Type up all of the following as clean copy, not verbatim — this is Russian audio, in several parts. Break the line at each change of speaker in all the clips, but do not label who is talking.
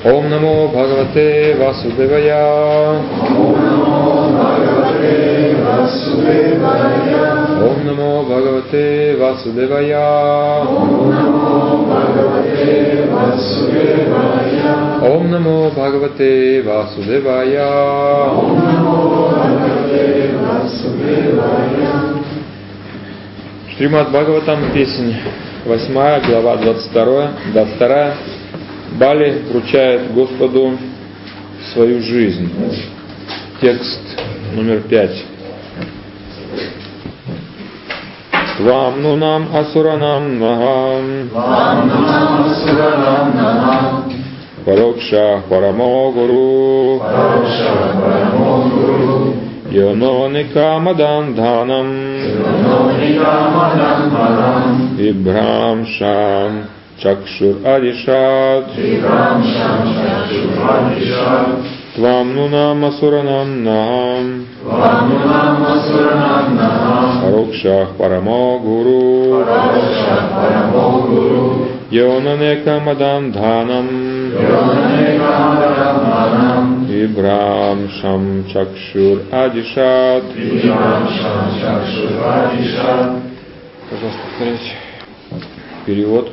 Ом намо Бхагавате Васудевая. Ом намо Бхагавате Васудевая. Ом намо Бхагавате Васудевая. Шримад Бхагаватам, песнь 8, глава 22. Бали вручает Господу свою жизнь. Текст номер 5. Твам нунам асуранам нахам парокша парамо гуру йоно никамадан дханам вибрам шам чакшур адишат твам нунам асуранам нахам парокша парамо гуру йоно никамадан дханам вибрам шам чакшур адишат. Пожалуйста, повторяйте. Перевод.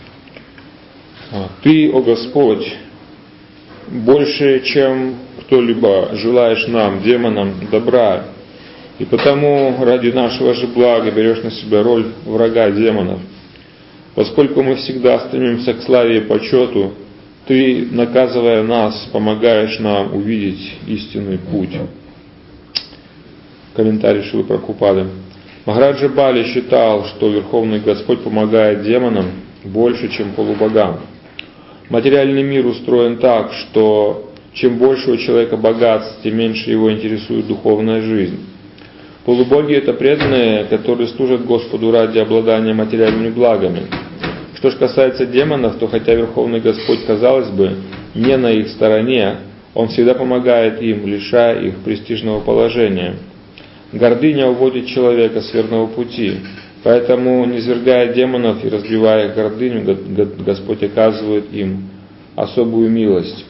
Ты, о Господь, больше, чем кто-либо, желаешь нам, демонам, добра, и потому ради нашего же блага берешь на себя роль врага демонов. Поскольку мы всегда стремимся к славе и почету, ты, наказывая нас, помогаешь нам увидеть истинный путь. Комментарий Шрилы Прабхупады. Махараджа Бали считал, что Верховный Господь помогает демонам больше, чем полубогам. Материальный мир устроен так, что чем больше у человека богатств, тем меньше его интересует духовная жизнь. Полубоги – это преданные, которые служат Господу ради обладания материальными благами. Что же касается демонов, то хотя Верховный Господь, казалось бы, не на их стороне, Он всегда помогает им, лишая их престижного положения. Гордыня уводит человека с верного пути. Поэтому, низвергая демонов и разбивая их гордыню, Господь оказывает им особую милость.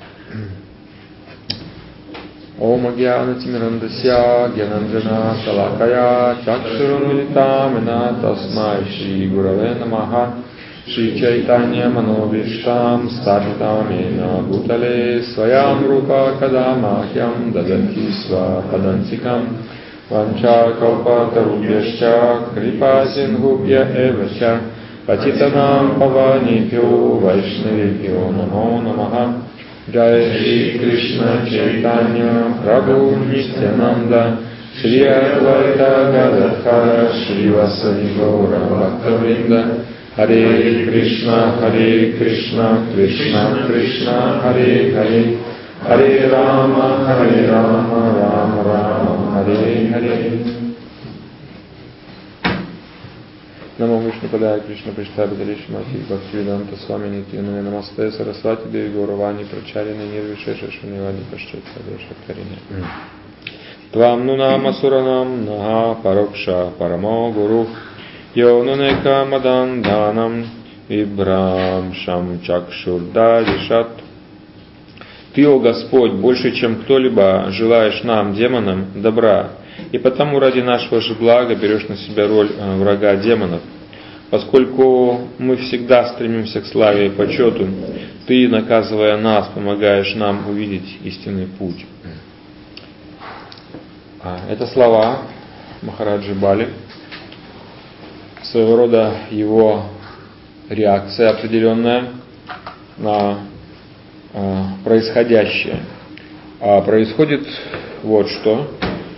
Ом агьянатимирандасья гьянанджана шалакая чакшурумилитамена тасмай шри гураве намаха шри чайтанья мановиштам стапитамена бутале своям рупа кадамахьям дадати сва падантикам ванча калпатарубьяшча крипа сингубья эвача патитанам паванипью вайшнавипью намо намаха. Джай Шри Кришна Чайтанья Прабху Нитьянанда Шри Адвайта Гададхара Шри Васади Гаура Бхактавринда Харе Кришна Кришна Кришна Харе Харе Харе Рама Рама Рама Харе Харе. Намо Вишну Падая Кришна Приштабхи Шримати Бхактивиданта Свами Нитьянаме Намасте Сарасвати Деви Гауравани Прачарина Нирвишеша Шунивади Пашчатха Дешактарина. Твам нунам асуранам наха парокша парамо гуру йонанека мадан данам вибрам шам чакшурда дишат. Ты, о Господь, больше, чем кто-либо, желаешь нам, демонам, добра, и потому ради нашего же блага берешь на себя роль врага демонов. Поскольку мы всегда стремимся к славе и почету, ты, наказывая нас, помогаешь нам увидеть истинный путь. Это слова Махараджи Бали, своего рода его реакция определенная на происходящее. Происходит вот что.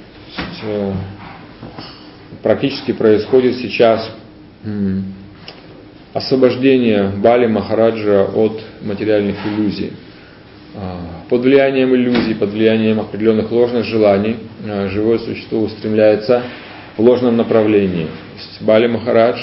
Практически происходит сейчас освобождение Бали Махараджа от материальных иллюзий. Под влиянием иллюзий, под влиянием определенных ложных желаний живое существо устремляется в ложном направлении. Бали Махарадж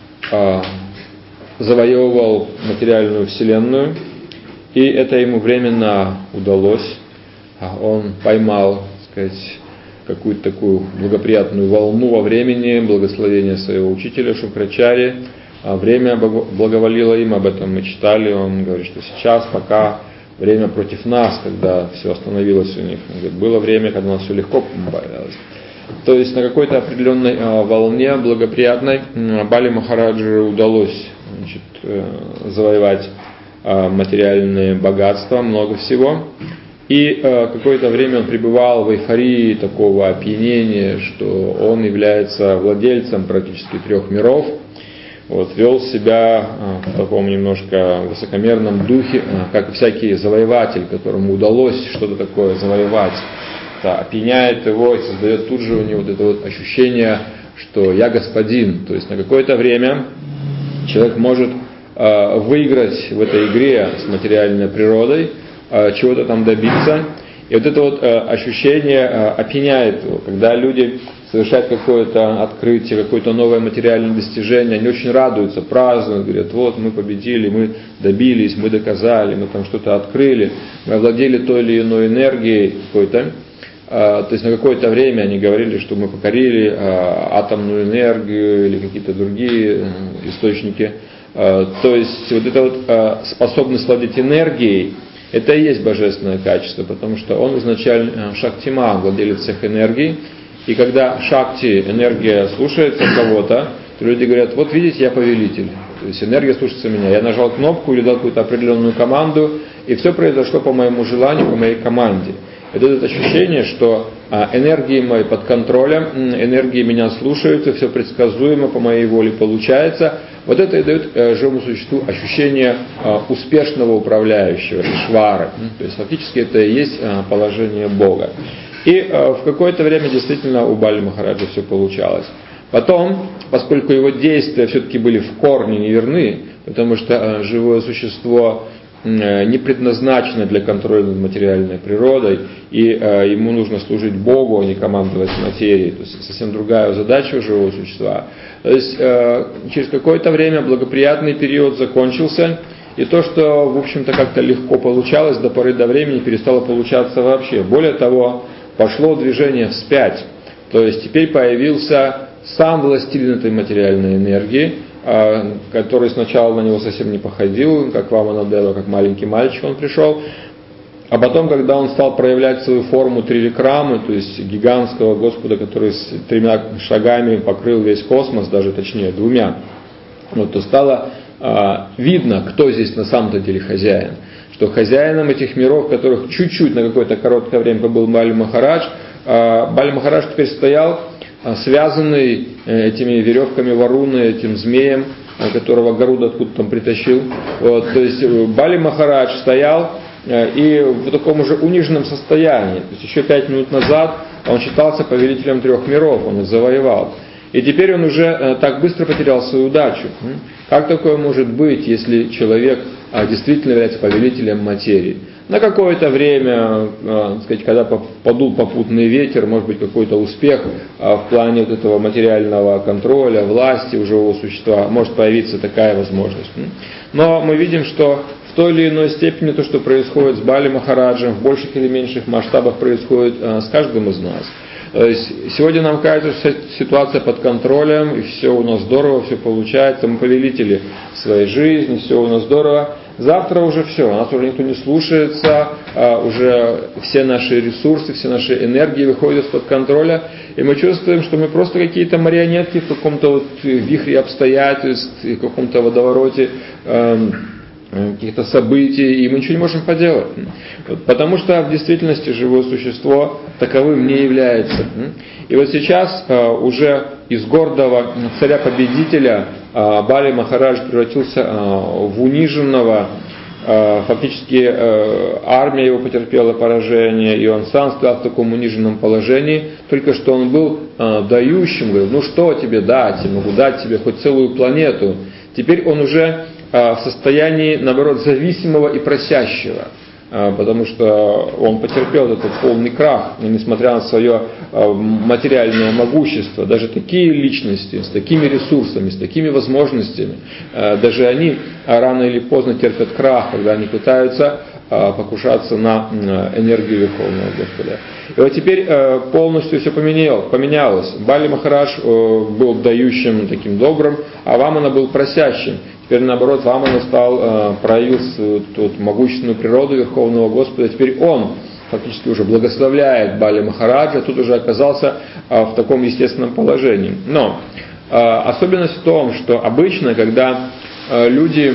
завоевывал материальную вселенную, и это ему временно удалось. Он поймал, так сказать, какую-то такую благоприятную волну во времени, благословения своего учителя Шукрачари. Время благоволило им, об этом мы читали. Он говорит, что сейчас, пока время против нас, когда все остановилось у них. Он говорит, было время, когда у нас все легко появлялось. То есть на какой-то определенной волне благоприятной Бали Махараджу удалось, завоевать материальные богатства, много всего. И какое-то время он пребывал в эйфории такого опьянения, что он является владельцем практически 3 миров. Вел себя в таком немножко высокомерном духе, как всякий завоеватель, которому удалось что-то такое завоевать. Это опьяняет его и создает тут же у него это ощущение, что я господин. То есть на какое-то время человек может выиграть в этой игре с материальной природой, чего-то там добиться. И это ощущение опьяняет его. Когда люди совершают какое-то открытие, какое-то новое материальное достижение, они очень радуются, празднуют, говорят, вот мы победили, мы добились, мы доказали, мы там что-то открыли, мы овладели той или иной энергией какой-то. То есть на какое-то время они говорили, что мы покорили атомную энергию или какие-то другие источники. То есть способность владеть энергией, это и есть божественное качество, потому что он изначально Шактиман, владелец всех энергий. И когда Шакти, энергия, слушается кого-то, то люди говорят, вот видите, я повелитель. То есть энергия слушается меня. Я нажал кнопку или дал какую-то определенную команду, и все произошло по моему желанию, по моей команде. Это ощущение, что энергии мои под контролем, энергии меня слушаются, все предсказуемо по моей воле получается. Вот это и дает живому существу ощущение успешного управляющего, ишвары. То есть фактически это и есть положение Бога. И в какое-то время действительно у Бали Махараджа все получалось. Потом, поскольку его действия все-таки были в корне неверны, потому что живое существо не предназначено для контроля над материальной природой, и ему нужно служить Богу, а не командовать материей. То есть совсем другая задача у живого существа. То есть через какое-то время благоприятный период закончился, и то, что, в общем-то, как-то легко получалось до поры до времени, перестало получаться вообще. Более того, пошло движение вспять. То есть теперь появился сам властелин этой материальной энергии, который сначала на него совсем не походил, как Ваманадева, как маленький мальчик он пришел. А потом, когда он стал проявлять свою форму триликрамы, то есть гигантского Господа, который с 3 шагами покрыл весь космос, даже точнее 2, то стало видно, кто здесь на самом-то деле хозяин. Что хозяином этих миров, в которых чуть-чуть на какое-то короткое время побыл Бали Махарадж, Бали Махарадж теперь стоял связанный этими веревками Варуны, этим змеем, которого Гаруда откуда там притащил. То есть Бали Махарадж стоял и в таком уже униженном состоянии. То есть еще 5 минут назад он считался повелителем 3 миров, он их завоевал. И теперь он уже так быстро потерял свою удачу. Как такое может быть, если человек действительно является повелителем материи? На какое-то время, когда подул попутный ветер, может быть какой-то успех в плане этого материального контроля, власти у живого существа, может появиться такая возможность. Но мы видим, что в той или иной степени то, что происходит с Бали Махараджем, в больших или меньших масштабах происходит с каждым из нас. То есть сегодня нам кажется, что ситуация под контролем, и все у нас здорово, все получается, мы повелители своей жизни, все у нас здорово. Завтра уже все, нас уже никто не слушается, уже все наши ресурсы, все наши энергии выходят из-под контроля, и мы чувствуем, что мы просто какие-то марионетки в каком-то вихре обстоятельств, в каком-то водовороте каких-то событий, и мы ничего не можем поделать. Потому что в действительности живое существо таковым не является. И вот сейчас уже из гордого царя-победителя Бали Махарадж превратился в униженного, фактически армия его потерпела поражение, и он сам стоял в таком униженном положении, только что он был дающим, говорил, ну что тебе дать, я могу дать тебе хоть целую планету. Теперь он уже в состоянии, наоборот, зависимого и просящего, потому что он потерпел этот полный крах, и несмотря на свое материальное могущество, даже такие личности, с такими ресурсами, с такими возможностями, даже они рано или поздно терпят крах, когда они пытаются покушаться на энергию Верховного Господа. И вот теперь полностью все поменялось. Бали Махарадж был дающим, таким добрым, а Вамана был просящим. Теперь наоборот, Вамана проявил свою могущественную природу Верховного Господа. Теперь он фактически уже благословляет Бали Махараджа, тут уже оказался в таком естественном положении. Но особенность в том, что обычно, когда люди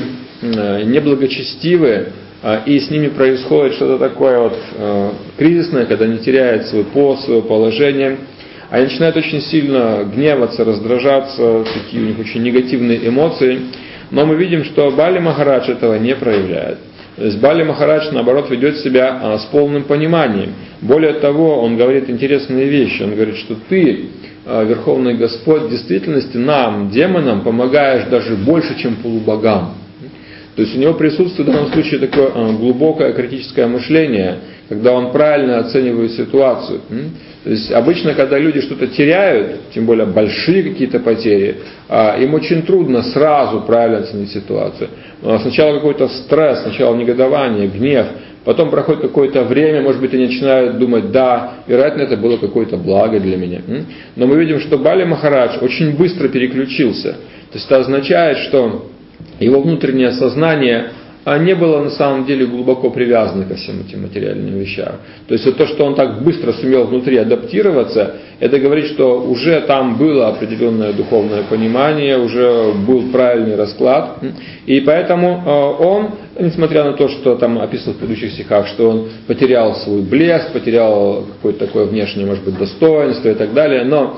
неблагочестивы, и с ними происходит что-то такое вот кризисное, когда они теряют свой пост, свое положение, они начинают очень сильно гневаться, раздражаться, такие у них очень негативные эмоции. Но мы видим, что Бали Махарадж этого не проявляет. То есть Бали Махарадж, наоборот, ведет себя с полным пониманием. Более того, он говорит интересные вещи. Он говорит, что ты, Верховный Господь, в действительности нам, демонам, помогаешь даже больше, чем полубогам. То есть у него присутствует в данном случае такое глубокое критическое мышление, когда он правильно оценивает ситуацию. То есть обычно, когда люди что-то теряют, тем более большие какие-то потери, им очень трудно сразу правильно оценить ситуацию. Сначала какой-то стресс, сначала негодование, гнев, потом проходит какое-то время, может быть, они начинают думать, да, вероятно, это было какое-то благо для меня. Но мы видим, что Бали Махарадж очень быстро переключился. То есть это означает, что его внутреннее сознание не было на самом деле глубоко привязано ко всем этим материальным вещам. То есть вот то, что он так быстро сумел внутри адаптироваться, это говорит, что уже там было определенное духовное понимание, уже был правильный расклад. И поэтому он, несмотря на то, что там описано в предыдущих стихах, что он потерял свой блеск, потерял какое-то такое внешнее, может быть, достоинство и так далее, но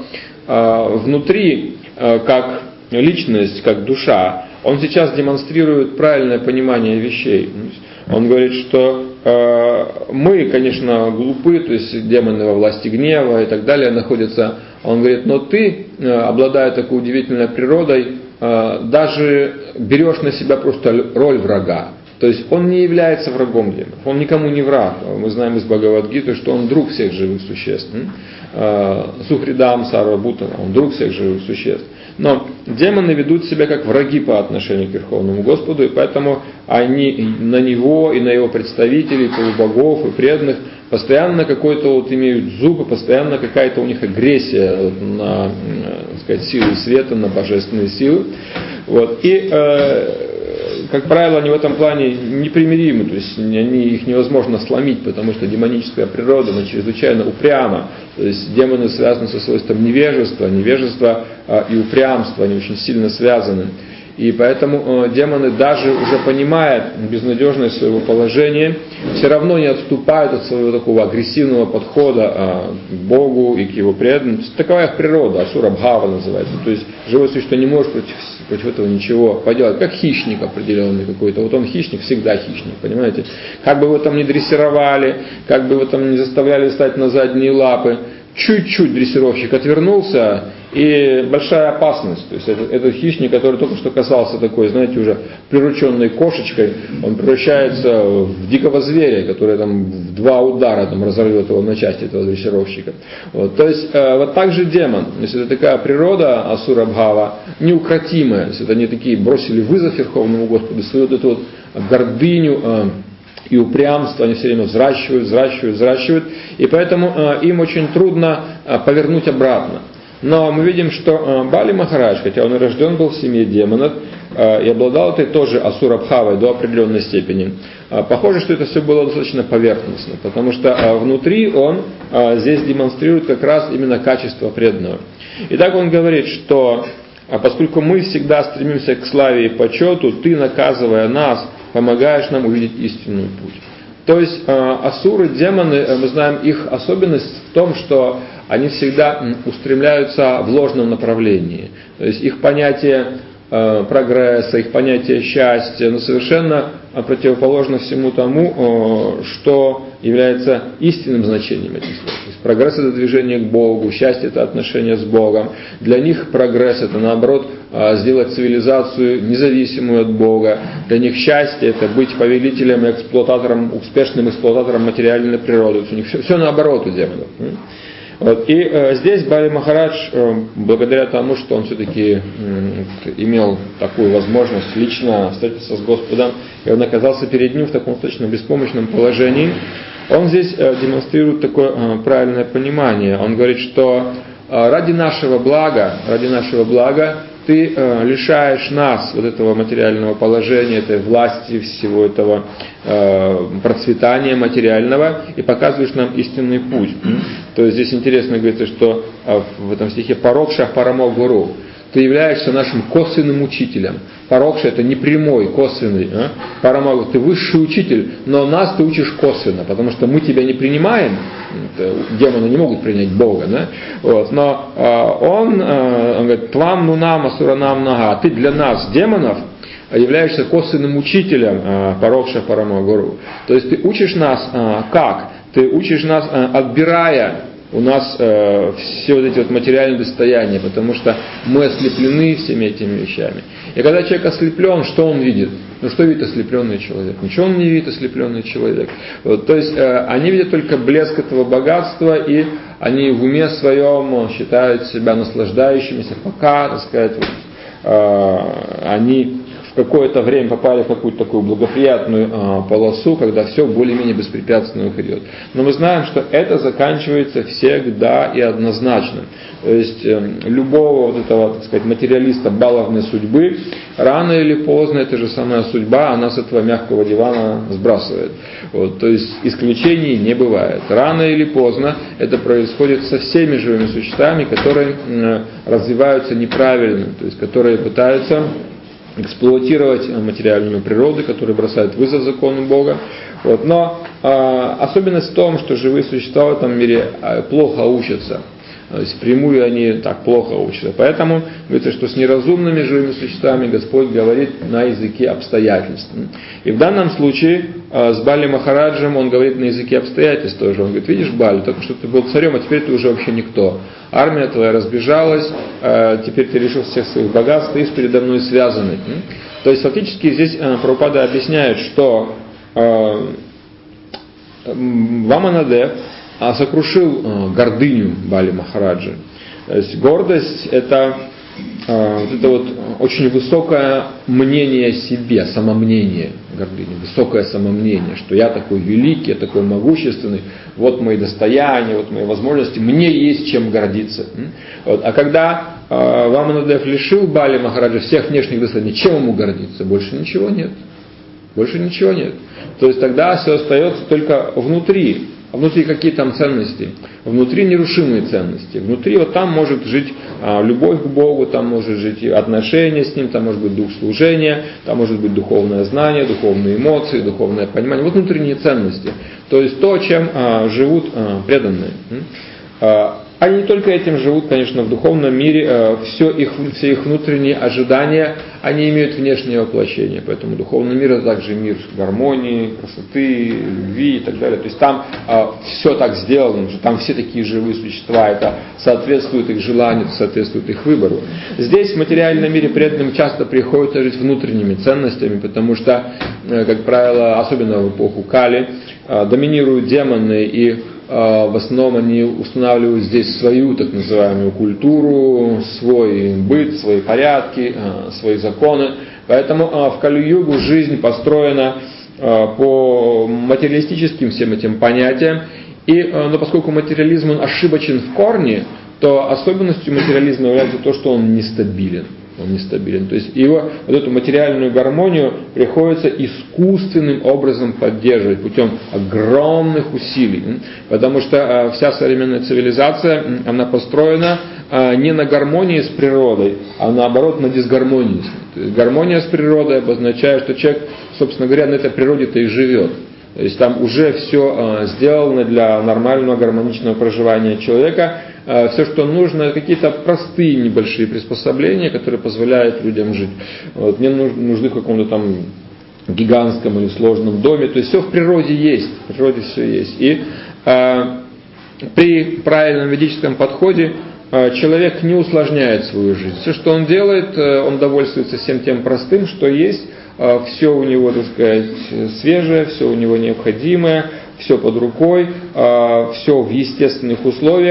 внутри, как личность, как душа, он сейчас демонстрирует правильное понимание вещей. Он говорит, что мы, конечно, глупы, то есть демоны во власти гнева и так далее находятся. Он говорит, но ты, обладая такой удивительной природой, даже берешь на себя просто роль врага. То есть он не является врагом демонов, он никому не враг. Мы знаем из Бхагавад-гиты, что он друг всех живых существ. Сухридам Сарвабхутам, он друг всех живых существ. Но демоны ведут себя как враги по отношению к Верховному Господу, и поэтому они на него и на его представителей, полубогов и преданных постоянно какой-то вот имеют зубы, постоянно какая-то у них агрессия на, так сказать, силы света, на божественные силы. Вот. И, как правило, они в этом плане непримиримы, то есть их невозможно сломить, потому что демоническая природа, она чрезвычайно упряма. То есть демоны связаны со свойством невежества, невежество и упрямство, они очень сильно связаны. И поэтому демоны, даже уже понимая безнадежность своего положения, все равно не отступают от своего такого агрессивного подхода к Богу и к его преданным. Такова их природа, асура бхава называется. То есть живое существо не может против этого ничего поделать. Как хищник определенный какой-то. Вот он хищник, всегда хищник, понимаете. Как бы его там ни дрессировали, как бы его там не заставляли встать на задние лапы, чуть-чуть дрессировщик отвернулся, и большая опасность. То есть этот хищник, который только что касался такой, знаете, уже прирученной кошечкой, он превращается в дикого зверя, который там в 2 удара там разорвет его на части, этого дрессировщика. Вот. То есть вот так же демон. То есть это такая природа асура бхава, неукротимая. То есть это они такие бросили вызов Верховному Господу, свою вот эту вот гордыню и упрямство, они все время взращивают, и поэтому им очень трудно повернуть обратно. Но мы видим, что Бали Махарадж, хотя он и рожден был в семье демонов, и обладал этой тоже асура-бхавой до определенной степени, похоже, что это все было достаточно поверхностно, потому что внутри он здесь демонстрирует как раз именно качество преданного. Итак, он говорит, что поскольку мы всегда стремимся к славе и почету, ты, наказывая нас, помогаешь нам увидеть истинный путь. То есть асуры, демоны, мы знаем их особенность в том, что они всегда устремляются в ложном направлении. То есть их понятие прогресса, их понятие счастья, но совершенно противоположно всему тому, что является истинным значением этих слов. То есть прогресс – это движение к Богу, счастье – это отношение с Богом. Для них прогресс – это, наоборот, сделать цивилизацию независимую от Бога. Для них счастье – это быть повелителем и эксплуататором, успешным эксплуататором материальной природы. То есть у них все наоборот у демонов. Вот. И здесь Бали Махарадж, благодаря тому, что он все-таки имел такую возможность лично встретиться с Господом, и он оказался перед ним в таком достаточно беспомощном положении, он здесь демонстрирует такое правильное понимание. Он говорит, что ради нашего блага ты лишаешь нас вот этого материального положения, этой власти, всего этого процветания материального и показываешь нам истинный путь. То есть здесь интересно говорится, что в этом стихе «Парокша парамо гуру». Ты являешься нашим косвенным учителем. Парокша — это не прямой, косвенный. Парама — ты высший учитель, но нас ты учишь косвенно, потому что мы тебя не принимаем. Демоны не могут принять Бога. Да? Вот. Но он говорит: «Твам нунам асуранам нага». Ты для нас, демонов, являешься косвенным учителем Парокша парама гуру. То есть ты учишь нас как? Ты учишь нас, отбирая у нас все вот эти вот материальные достояния, потому что мы ослеплены всеми этими вещами. И когда человек ослеплен, что он видит? Ну что видит ослепленный человек? Ничего он не видит, ослепленный человек. Вот, то есть они видят только блеск этого богатства, и они в уме своем считают себя наслаждающимися, пока, так сказать, они в какое-то время попали в какую-то такую благоприятную полосу, когда все более-менее беспрепятственно идет. Но мы знаем, что это заканчивается всегда и однозначно. То есть любого вот этого, так сказать, материалиста баловной судьбы, рано или поздно эта же самая судьба, она с этого мягкого дивана сбрасывает. Вот, то есть исключений не бывает. Рано или поздно это происходит со всеми живыми существами, которые развиваются неправильно, то есть которые пытаются эксплуатировать материальную природу, которые бросают вызов закону Бога. Вот. Но особенность в том, что живые существа в этом мире плохо учатся. То есть впрямую они так плохо учатся. Поэтому говорится, что с неразумными живыми существами Господь говорит на языке обстоятельств. И в данном случае с Бали Махараджем он говорит на языке обстоятельств тоже. Он говорит: видишь, Бали, только что ты был царем, а теперь ты уже вообще никто. Армия твоя разбежалась, теперь ты лишил всех своих богатств, ты передо мной связанный. То есть фактически здесь Прабхупада объясняет, что Ваманадев сокрушил гордыню Бали Махараджа. То есть гордость — это вот очень высокое мнение о себе, самомнение гордыни, высокое самомнение, что я такой великий, я такой могущественный, вот мои достояния, вот мои возможности, мне есть чем гордиться. Вот. А когда Ваманадев лишил Бали Махараджа всех внешних достояний, чем ему гордиться? Больше ничего нет. Больше ничего нет. То есть тогда все остается только внутри. А внутри какие там ценности? Внутри нерушимые ценности. Внутри вот там может жить любовь к Богу, там может жить отношения с Ним, там может быть дух служения, там может быть духовное знание, духовные эмоции, духовное понимание. Вот внутренние ценности. То есть то, чем живут преданные. Они не только этим живут, конечно, в духовном мире, все их внутренние ожидания, они имеют внешнее воплощение. Поэтому духовный мир — это также мир гармонии, красоты, любви и так далее. То есть там все так сделано, что там все такие живые существа, это соответствует их желанию, соответствует их выбору. Здесь в материальном мире преданным часто приходится жить внутренними ценностями, потому что, как правило, особенно в эпоху Кали, доминируют демоны, и в основном они устанавливают здесь свою так называемую культуру, свой быт, свои порядки, свои законы. Поэтому в Кали-югу жизнь построена по материалистическим всем этим понятиям. Но поскольку материализм он ошибочен в корне, то особенностью материализма является то, что он нестабилен. Он нестабилен. То есть его вот эту материальную гармонию приходится искусственным образом поддерживать путем огромных усилий. Потому что вся современная цивилизация, она построена не на гармонии с природой, а наоборот на дисгармонии. То есть гармония с природой обозначает, что человек, собственно говоря, на этой природе-то и живет. То есть там уже все сделано для нормального гармоничного проживания человека. Все, что нужно, какие-то простые небольшие приспособления, которые позволяют людям жить. Вот. Не нужны в каком-то там гигантском или сложном доме. То есть все в природе есть. В природе все есть. И при правильном ведическом подходе человек не усложняет свою жизнь. Все, что он делает, он довольствуется всем тем простым, что есть. Все у него, так сказать, свежее, все у него необходимое, все под рукой, все в естественных условиях.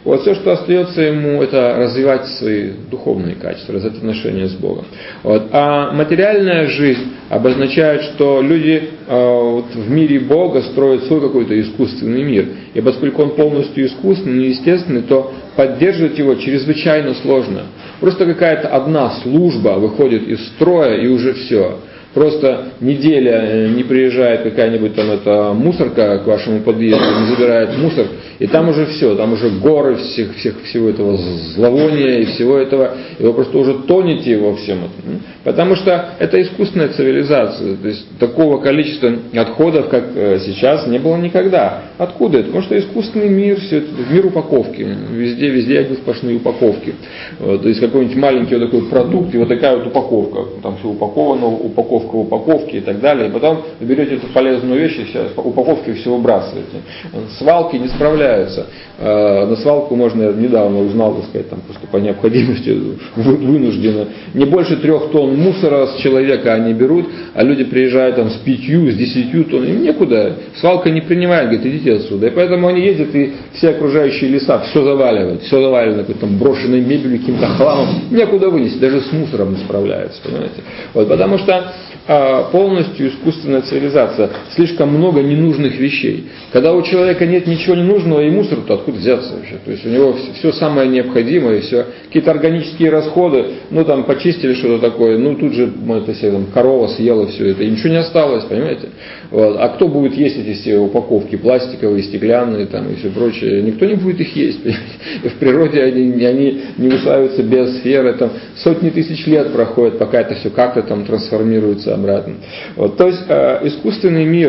Вот все, что остается ему, это развивать свои духовные качества, развивать отношения с Богом. Вот. А материальная жизнь обозначает, что люди в мире Бога строят свой какой-то искусственный мир. И поскольку он полностью искусственный, неестественный, то поддерживать его чрезвычайно сложно. Просто какая-то одна служба выходит из строя, и уже все. Просто неделя не приезжает какая-нибудь там эта мусорка к вашему подъезду, не забирает мусор, и там уже все, там уже горы всего этого зловония и всего этого, и вы просто уже тонете во всем этом. Потому что это искусственная цивилизация, то есть такого количества отходов, как сейчас, не было никогда. Откуда это? Потому что искусственный мир, все это, мир упаковки, везде одни сплошные упаковки. Вот, то есть какой-нибудь маленький вот такой продукт, и вот такая вот упаковка, там все упаковано, упаковка в упаковке и так далее, и потом вы берете эту полезную вещь и все, упаковки все выбрасываете. Свалки не справляются. На свалку можно, я недавно узнал, так сказать, там просто по необходимости вынужденно. Не больше 3 тонн мусора с человека они берут, а люди приезжают там с 5, с 10 тонн, им некуда. Свалка не принимает, говорит, идите отсюда. И поэтому они ездят и все окружающие леса все заваливают, все завалено какой-то там брошенной мебелью, каким-то хламом, некуда вынести, даже с мусором не справляются, понимаете. Вот, потому что полностью искусственная цивилизация, слишком много ненужных вещей. Когда у человека нет ничего ненужного и мусора, то откуда взяться вообще? То есть у него все самое необходимое, все какие-то органические расходы, ну там почистили что-то такое, ну тут же там, корова съела все это, и ничего не осталось, понимаете? Вот. А кто будет есть эти все упаковки пластиковые, стеклянные там, и все прочее? Никто не будет их есть. В природе они не усваиваются биосферы, там сотни тысяч лет проходят, пока это все как-то там трансформируется обратно. Вот. То есть искусственный мир,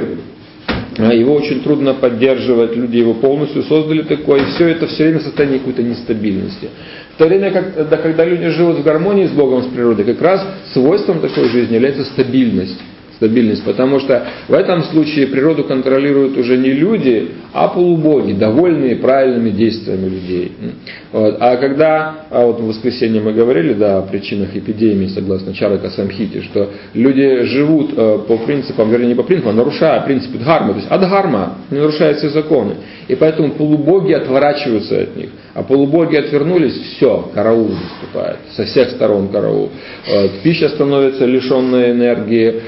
его очень трудно поддерживать, люди его полностью создали такой, и все это все время в состоянии какой-то нестабильности. В то время, когда люди живут в гармонии с Богом, с природой, как раз свойством такой жизни является стабильность, потому что в этом случае природу контролируют уже не люди, а полубоги, довольные правильными действиями людей. Вот. А когда, вот в воскресенье мы говорили, да, о причинах эпидемии, согласно Чарака Самхите, что люди живут по принципам, вернее не по принципам, нарушая принципы дхармы, то есть адхарма, не нарушают все законы. И поэтому полубоги отворачиваются от них. А полубоги отвернулись, все, караул наступает, со всех сторон караул. Вот. Пища становится лишенной энергии,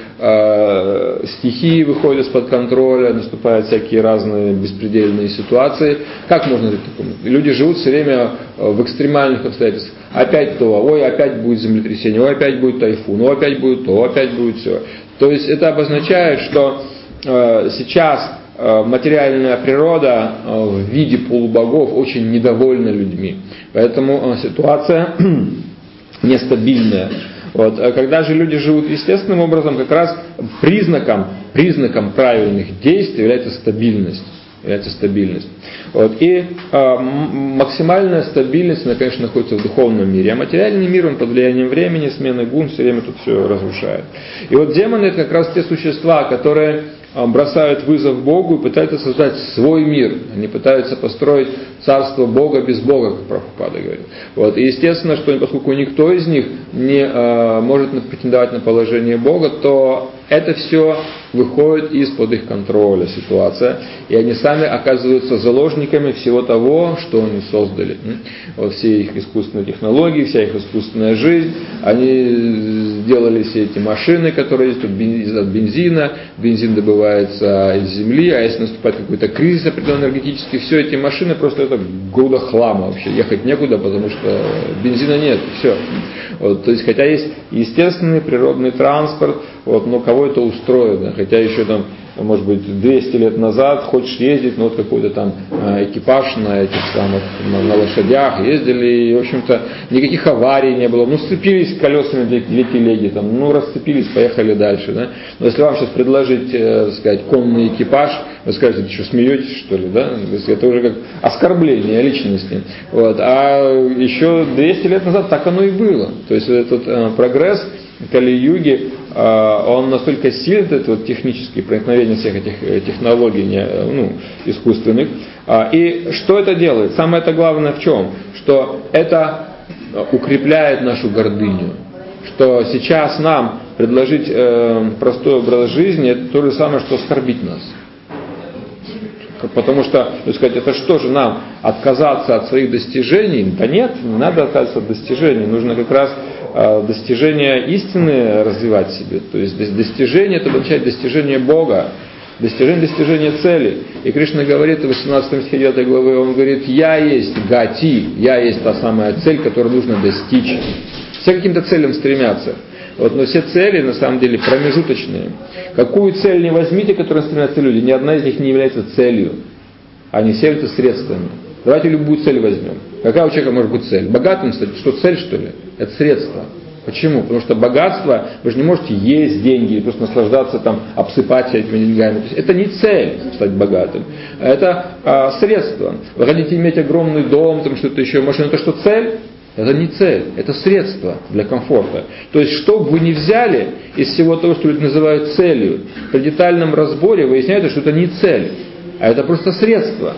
стихии выходят из-под контроля, наступают всякие разные беспредельные ситуации. Как можно жить в таком? Люди живут все время в экстремальных обстоятельствах. Опять то, ой, опять будет землетрясение, ой, опять будет тайфун, ой, опять будет то, опять будет все. То есть это обозначает, что сейчас материальная природа в виде полубогов очень недовольна людьми. Поэтому ситуация нестабильная. Вот. Когда же люди живут естественным образом, как раз признаком правильных действий является стабильность. Вот. И максимальная стабильность, она, конечно, находится в духовном мире. А материальный мир, он под влиянием времени, смены гун, все время тут все разрушает. И вот демоны — это как раз те существа, которые бросают вызов Богу и пытаются создать свой мир. Они пытаются построить царство Бога без Бога, как Прабхупада говорит. Вот. И естественно, что поскольку никто из них не может претендовать на положение Бога, то это все выходит из-под их контроля ситуация, и они сами оказываются заложниками всего того, что они создали. Вот все их искусственные технологии, вся их искусственная жизнь, они сделали все эти машины, которые есть от бензина, бензин добывается из земли, а если наступает какой-то кризис определенный энергетический, все эти машины просто это груда хлама вообще, ехать некуда, потому что бензина нет, все. Вот, то есть, хотя есть естественный природный транспорт, вот, но кого это устроит, да? Хотя еще там, может быть, 200 лет назад хочешь ездить, но вот какой-то там экипаж на этих самых, на лошадях ездили, и, в общем-то, никаких аварий не было. Ну, сцепились колесами две телеги, там, ну, расцепились, поехали дальше, да. Но если вам сейчас предложить, сказать, конный экипаж, вы скажете, ты что, смеетесь, что ли, да? То есть это уже как оскорбление личности. Вот. А еще 200 лет назад так оно и было. То есть этот прогресс Кали-юги, он настолько силен, это вот технические проникновения всех этих технологий искусственных. И что это делает? Самое это главное в чем? Что это укрепляет нашу гордыню. Что сейчас нам предложить простой образ жизни, это то же самое, что оскорбить нас. Потому что, так сказать, это что же нам, отказаться от своих достижений? Да нет, не надо отказываться от достижений. Нужно как раз достижение истины развивать в себе. То есть достижение — это означает достижение Бога. Достижение цели. И Кришна говорит в 18 стихе 9 главы, он говорит: «Я есть гати», «Я есть та самая цель, которую нужно достичь». Все к каким-то целям стремятся. Вот, но все цели на самом деле промежуточные. Какую цель не возьмите, к которой стремятся люди, ни одна из них не является целью. Они все являются средствами. Давайте любую цель возьмем. Какая у человека может быть цель? Богатым стать? Что, цель, что ли? Это средство. Почему? Потому что богатство, вы же не можете есть деньги и просто наслаждаться, там, обсыпать себя этими деньгами. То есть это не цель стать богатым. Это средство. Вы хотите иметь огромный дом, там, что-то еще, машину. Это что, цель? Это не цель, это средство для комфорта. То есть, что бы вы ни взяли из всего того, что люди называют целью, при детальном разборе выясняется, что это не цель, а это просто средство.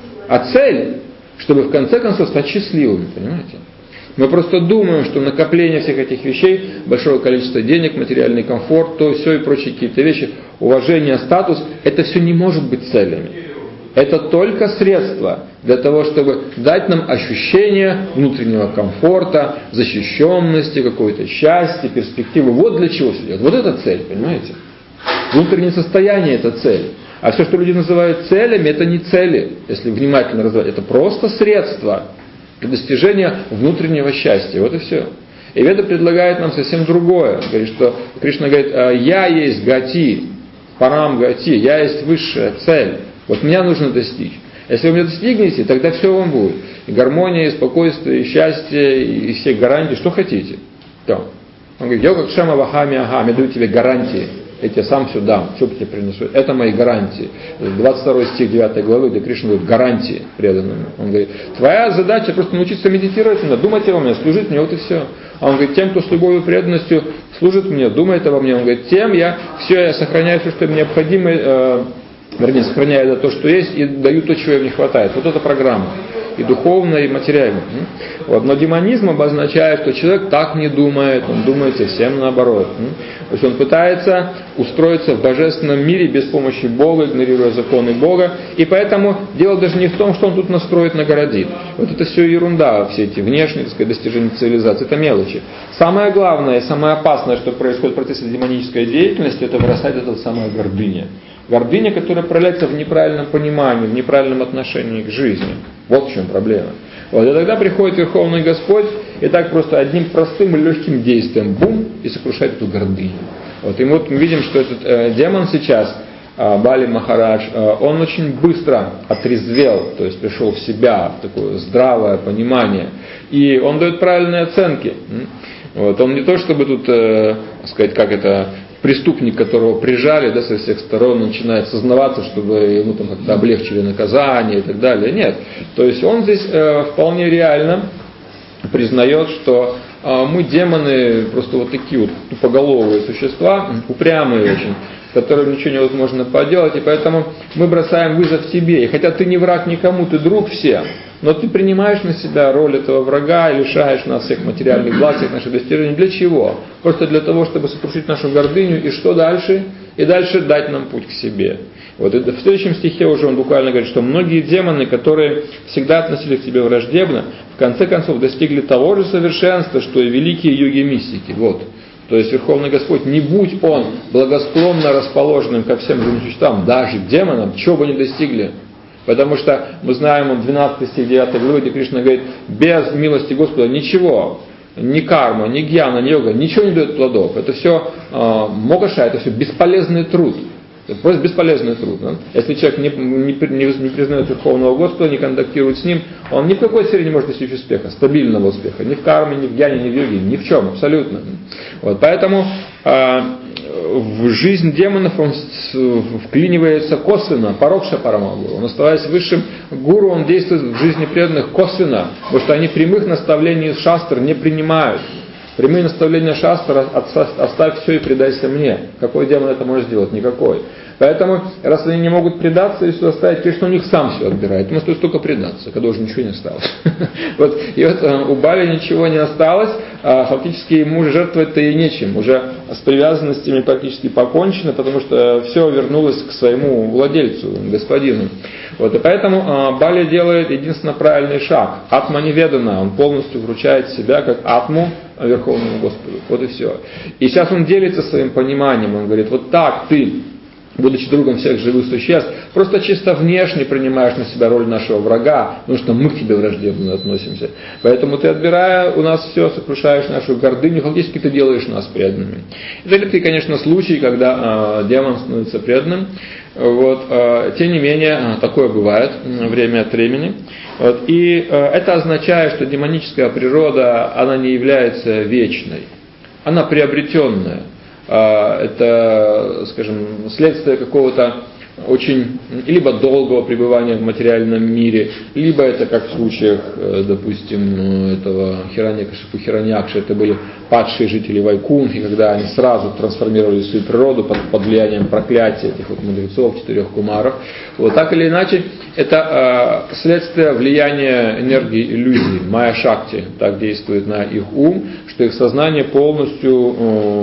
А цель, чтобы в конце концов стать счастливыми, понимаете? Мы просто думаем, что накопление всех этих вещей, большого количества денег, материальный комфорт, то все и прочие какие-то вещи, уважение, статус, это все не может быть целями. Это только средство для того, чтобы дать нам ощущение внутреннего комфорта, защищенности, какое-то счастье, перспективы. Вот для чего все идет. Вот это цель, понимаете? Внутреннее состояние – это цель. А все, что люди называют целями, это не цели, если внимательно разобрать. Это просто средство для достижения внутреннего счастья. Вот и все. И Веда предлагает нам совсем другое. Говорит, что Кришна говорит: «Я есть гати, парам гати, я есть высшая цель. Вот меня нужно достичь. Если вы меня достигнете, тогда все вам будет. И гармония, и спокойствие, и счастье, и все гарантии, что хотите. То. Он говорит: «Я как Шама Вахами Агам, я даю тебе гарантии. Я тебе сам все дам, все тебе принесу. Это мои гарантии». 22 стих 9 главы, где Кришна говорит: гарантии преданным. Он говорит: «Твоя задача просто научиться медитировать, думать обо мне, служить мне, вот и все». А он говорит: «Тем, кто с любовью и преданностью служит мне, думает обо мне». Он говорит: «Тем я сохраняю все, что необходимо, вернее, сохраняю то, что есть, и даю то, чего им не хватает». Вот эта программа. И духовная, и материальная. Вот. Но демонизм обозначает, что человек так не думает, он думает совсем наоборот. То есть он пытается устроиться в божественном мире без помощи Бога, игнорируя законы Бога. И поэтому дело даже не в том, что он тут настроит, нагородит. Вот это все ерунда, все эти внешние, так сказать, достижения цивилизации, это мелочи. Самое главное и самое опасное, что происходит в процессе демонической деятельности, это вырастает эта самая гордыня. Гордыня, которая проявляется в неправильном понимании, в неправильном отношении к жизни. Вот в чем проблема. Вот, и тогда приходит Верховный Господь и так просто одним простым и легким действием, бум, и сокрушает эту гордыню. Вот, и вот мы видим, что этот демон сейчас, Бали Махарадж, он очень быстро отрезвел, то есть пришел в себя, в такое здравое понимание. И он дает правильные оценки. Вот, он не то чтобы тут, сказать, как это... Преступник, которого прижали, да, со всех сторон, начинает сознаваться, чтобы ему там как-то облегчили наказание и так далее. Нет. То есть он здесь вполне реально признает, что мы демоны просто вот такие вот тупоголовые существа, упрямые очень, с которыми ничего невозможно поделать, и поэтому мы бросаем вызов тебе. И хотя ты не враг никому, ты друг всем, но ты принимаешь на себя роль этого врага и лишаешь нас всех материальных благ, всех наших достижений. Для чего? Просто для того, чтобы сокрушить нашу гордыню. И что дальше? И дальше дать нам путь к себе. Вот это в следующем стихе уже он буквально говорит, что многие демоны, которые всегда относились к тебе враждебно, в конце концов достигли того же совершенства, что и великие йоги-мистики. Вот. То есть Верховный Господь, не будь Он благосклонно расположенным ко всем живым существам, даже к демонам, чего бы ни достигли. Потому что мы знаем, он 12 стих 9 главы, где Кришна говорит: без милости Господа ничего, ни карма, ни гьяна, ни йога, ничего не дает плодов. Это все мокаша, это все бесполезный труд. Это просто бесполезный труд. Да? Если человек не признает Верховного Господа, не контактирует с Ним, он ни в какой сфере не может достичь успеха, стабильного успеха. Ни в карме, ни в гьяне, ни в йоге, ни в чем, абсолютно. Вот, поэтому в жизнь демонов он вклинивается косвенно, парокша парамагуру. Он, оставаясь высшим гуру, он действует в жизни преданных косвенно, потому что они прямых наставлений из шастр не принимают. Прямые наставления шастра: оставь все и предайся мне. Какой демон это может сделать? Никакой. Поэтому, раз они не могут предаться и все оставить, конечно, у них сам все отбирает. Ему стоит только предаться, когда уже ничего не осталось. И вот у Бали ничего не осталось, фактически ему уже жертвовать-то и нечем. Уже с привязанностями практически покончено, потому что все вернулось к своему владельцу, господину. И поэтому Бали делает единственно правильный шаг. Атма неведана, он полностью вручает себя как Атму Верховному Господу. Вот и все. И сейчас он делится своим пониманием, он говорит, вот так ты, будучи другом всех живых существ, просто чисто внешне принимаешь на себя роль нашего врага, потому что мы к тебе враждебно относимся. Поэтому ты, отбирая у нас все, сокрушаешь нашу гордыню, фактически ты делаешь нас преданными. Это редкий, конечно, случай, когда демон становится преданным. Тем не менее, такое бывает время от времени. И это означает, что демоническая природа, она не является вечной. Она приобретенная. Это, скажем, следствие какого-то очень либо долгого пребывания в материальном мире, либо это как в случаях, допустим, этого Хираньякашипу, Хираньякши, это были падшие жители Вайкунхи, когда они сразу трансформировали свою природу под влиянием проклятия этих мудрецов, 4 кумаров. Так или иначе, это следствие влияния энергии иллюзий, майя-шакти, так действует на их ум, что их сознание полностью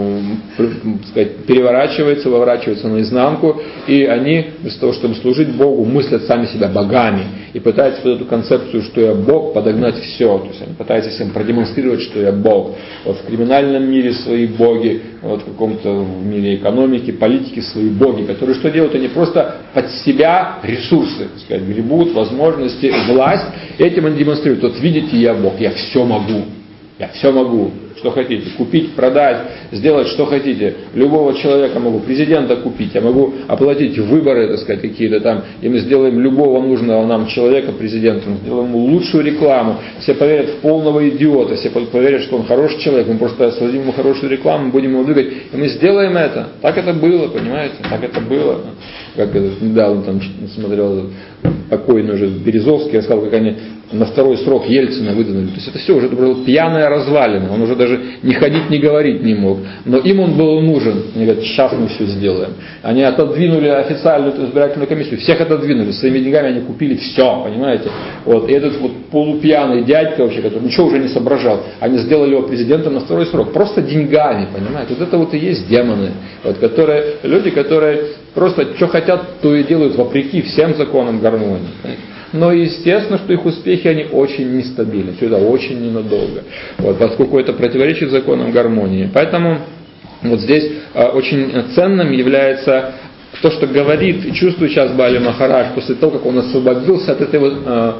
переворачивается, выворачивается наизнанку, и они вместо того, чтобы служить Богу, мыслят сами себя богами и пытаются вот эту концепцию, что я Бог, подогнать все. То есть они пытаются всем продемонстрировать, что я Бог. В криминальном мире свои боги, в каком-то в мире экономики, политики свои боги, которые что делают? Они просто под себя ресурсы, так сказать, гребут, возможности, власть. Этим они демонстрируют. Вот видите, я Бог, я все могу. Я все могу. Что хотите, купить, продать, сделать, что хотите. Любого человека могу, президента купить, я могу оплатить выборы, так сказать, какие-то там, и мы сделаем любого нужного нам человека президентом, сделаем ему лучшую рекламу, все поверят в полного идиота, все поверят, что он хороший человек, мы просто создадим ему хорошую рекламу, будем его двигать, и мы сделаем это. Так это было, понимаете, так это было. Как недавно там смотрел покойный уже Березовский, рассказал, как они на второй срок Ельцина выдвинули. То есть это все уже было пьяная развалина. Он уже даже не ходить, не говорить не мог. Но им он был нужен. Они говорят, сейчас мы все сделаем. Они отодвинули официальную избирательную комиссию. Всех отодвинули. Своими деньгами они купили все, понимаете. И этот полупьяный дядька вообще, который ничего уже не соображал, они сделали его президентом на второй срок. Просто деньгами, понимаете. Вот это и есть демоны. Люди, которые просто что хотят, то и делают вопреки всем законам гармонии. Но естественно, что их успехи, они очень нестабильны, все это очень ненадолго, поскольку это противоречит законам гармонии. Поэтому здесь очень ценным является то, что говорит и чувствует сейчас Бали Махарадж после того, как он освободился от этой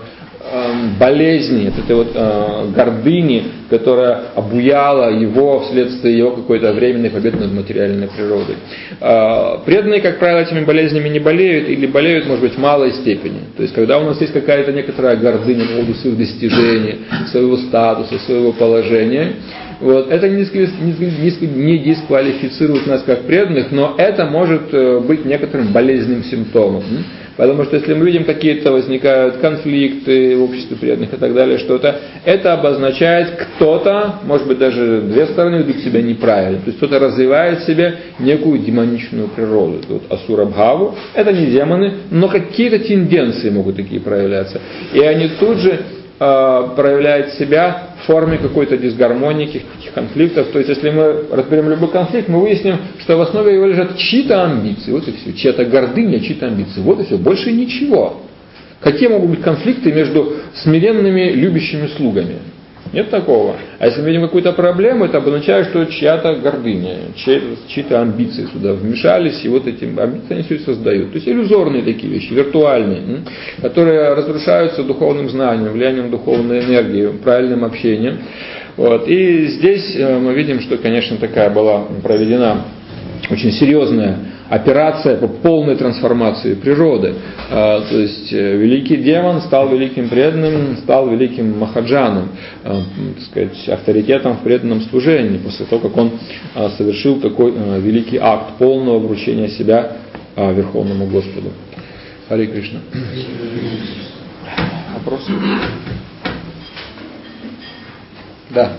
болезни, от этой гордыни, которая обуяла его вследствие его какой-то временной победы над материальной природой. Преданные, как правило, этими болезнями не болеют или болеют, может быть, в малой степени. То есть, когда у нас есть какая-то некоторая гордыня по поводу своих достижений, своего статуса, своего положения, это не дисквалифицирует нас как преданных, но это может быть некоторым болезненным симптомом. Потому что если мы видим, какие-то возникают конфликты в обществе преданных и так далее, что-то, это обозначает, кто-то, может быть, даже две стороны ведут себя неправильно. То есть кто-то развивает в себе некую демоничную природу. Асура-бхаву, это не демоны, но какие-то тенденции могут такие проявляться. И они тут же проявляют себя в форме какой-то дисгармонии, каких-то конфликтов. То есть, если мы разберем любой конфликт, мы выясним, что в основе его лежат чьи-то амбиции. Вот и все. Чья-то гордыня, чьи-то амбиции. Вот и все. Больше ничего. Какие могут быть конфликты между смиренными, любящими слугами? Нет такого. А если мы видим какую-то проблему, это обозначает, что чья-то гордыня, чьи-то амбиции сюда вмешались, и эти амбиции они все и создают. То есть иллюзорные такие вещи, виртуальные, которые разрушаются духовным знанием, влиянием духовной энергии, правильным общением. И здесь мы видим, что, конечно, такая была проведена очень серьезная операция по полной трансформации природы. То есть великий демон стал великим преданным, стал великим махаджаном, так сказать, авторитетом в преданном служении, после того, как он совершил такой великий акт полного вручения себя Верховному Господу. Харе Кришна. Вопросы? Да.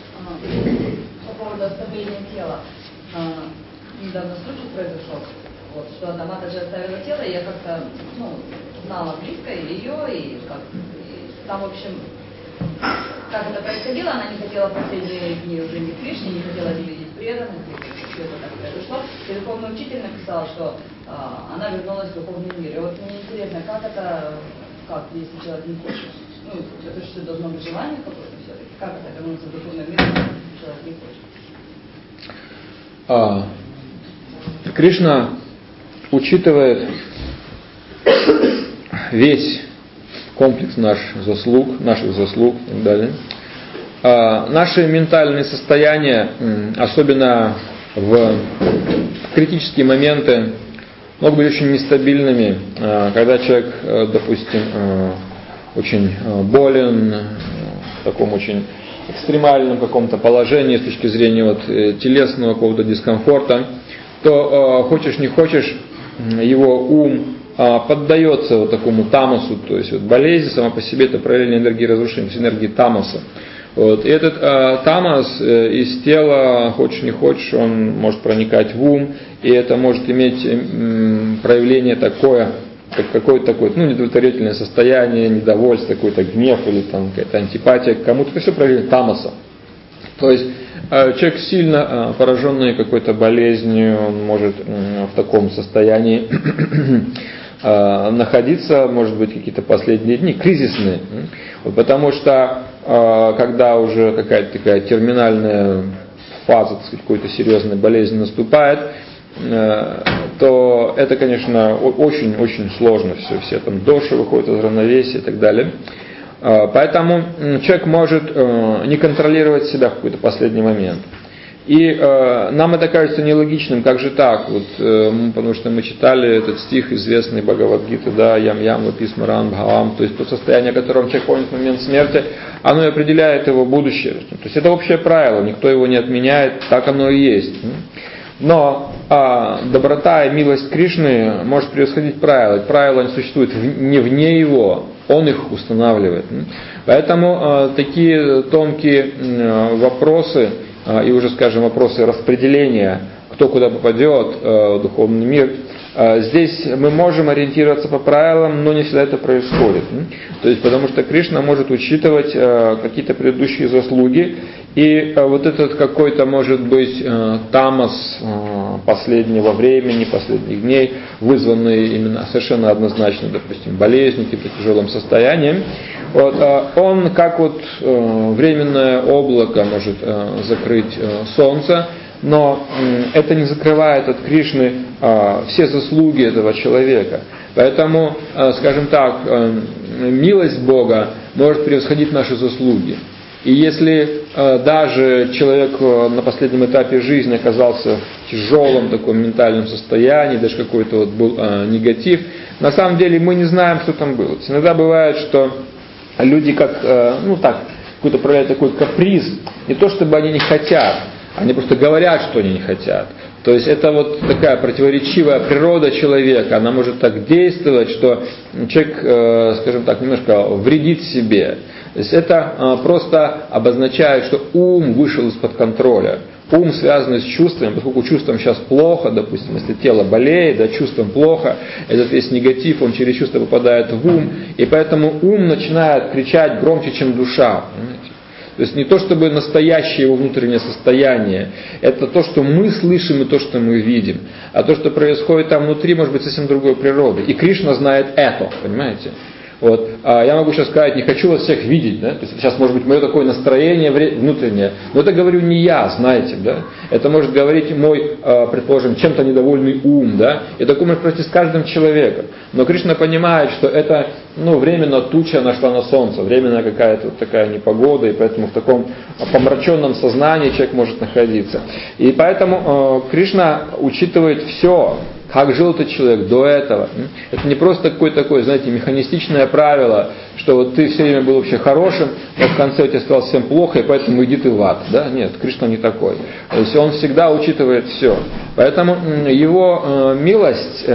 По поводу оставления тела. Недавно случай произошел. Вот, что она Матаджи оставила тело, и я как-то, знала близко ее, и там, в общем, как это происходило, она не хотела в последние дни уже ни Кришне, не хотела не видеть преданных, и все это так произошло. И духовный учитель написал, что она вернулась в духовный мир. И вот мне интересно, если человек не хочет, это же должно быть желание какое-то все-таки, как это вернуться в духовный мир, если человек не хочет?
Кришна учитывает весь комплекс наших заслуг и так далее. Наши ментальные состояния, особенно в критические моменты, могут быть очень нестабильными. Когда человек, допустим, очень болен, в таком очень экстремальном каком-то положении с точки зрения телесного какого-то дискомфорта, то хочешь не хочешь, его ум поддается такому тамасу, то есть болезнь сама по себе это проявление энергии разрушения, то есть энергии тамаса. И этот тамас из тела, хочешь не хочешь, он может проникать в ум, и это может иметь проявление такое, как какое-то такое неудовлетворительное состояние, недовольство, какой-то гнев или какая-то антипатия к кому-то, это все проявление тамаса. То есть человек сильно пораженный какой-то болезнью, он может в таком состоянии находиться, может быть, какие-то последние дни, кризисные. Потому что когда уже какая-то такая терминальная фаза, так сказать, какой-то серьезной болезни наступает, то это, конечно, очень-очень сложно все там доши выходят из равновесия и так далее. Поэтому человек может не контролировать себя в какой-то последний момент. И нам это кажется нелогичным, как же так? Потому что мы читали этот стих известный Бхагавад-гиты, да, ям-ям, ваписмаран, бхавам, то есть то состояние, в котором человек помнит в момент смерти, оно и определяет его будущее. То есть это общее правило, никто его не отменяет, так оно и есть. Но доброта и милость Кришны может превосходить правила. Правила существуют не вне его, он их устанавливает. Поэтому такие тонкие вопросы, и уже, скажем, вопросы распределения, кто куда попадет в духовный мир, здесь мы можем ориентироваться по правилам, но не всегда это происходит. То есть, потому что Кришна может учитывать какие-то предыдущие заслуги, и вот этот какой-то, может быть, тамас последнего времени, последних дней, вызванный именно совершенно однозначно, допустим, болезнью, каким-то тяжелым состоянием, он как временное облако может закрыть солнце, но это не закрывает от Кришны все заслуги этого человека. Поэтому, скажем так, милость Бога может превосходить наши заслуги. И если даже человек на последнем этапе жизни оказался в тяжелом таком ментальном состоянии, даже какой-то был негатив, на самом деле мы не знаем, что там было. Иногда бывает, что люди какой-то проявляют такой каприз, не то чтобы они не хотят, они просто говорят, что они не хотят. То есть это такая противоречивая природа человека, она может так действовать, что человек, скажем так, немножко вредит себе. То есть это просто обозначает, что ум вышел из-под контроля. Ум, связанный с чувствами, поскольку чувствам сейчас плохо, допустим, если тело болеет, да, чувствам плохо, этот весь негатив, он через чувства попадает в ум, и поэтому ум начинает кричать громче, чем душа. Понимаете? То есть не то, чтобы настоящее его внутреннее состояние, это то, что мы слышим и то, что мы видим. А то, что происходит там внутри, может быть совсем другой природы. И Кришна знает это, понимаете? Я могу сейчас сказать, не хочу вас всех видеть, да? То есть сейчас может быть мое такое настроение внутреннее, но это говорю не я, знаете, да? Это может говорить мой, предположим, чем-то недовольный ум, да? И такое может произойти с каждым человеком. Но Кришна понимает, что это, временно туча нашла на солнце, временная какая-то такая непогода, и поэтому в таком помраченном сознании человек может находиться. И поэтому Кришна учитывает все. Как жил этот человек до этого. Это не просто какое-то такое, знаете, механистичное правило, что ты все время был вообще хорошим, но в конце у тебя стало совсем плохо, и поэтому иди ты в ад. Да? Нет, Кришна не такой. То есть он всегда учитывает все. Поэтому его милость,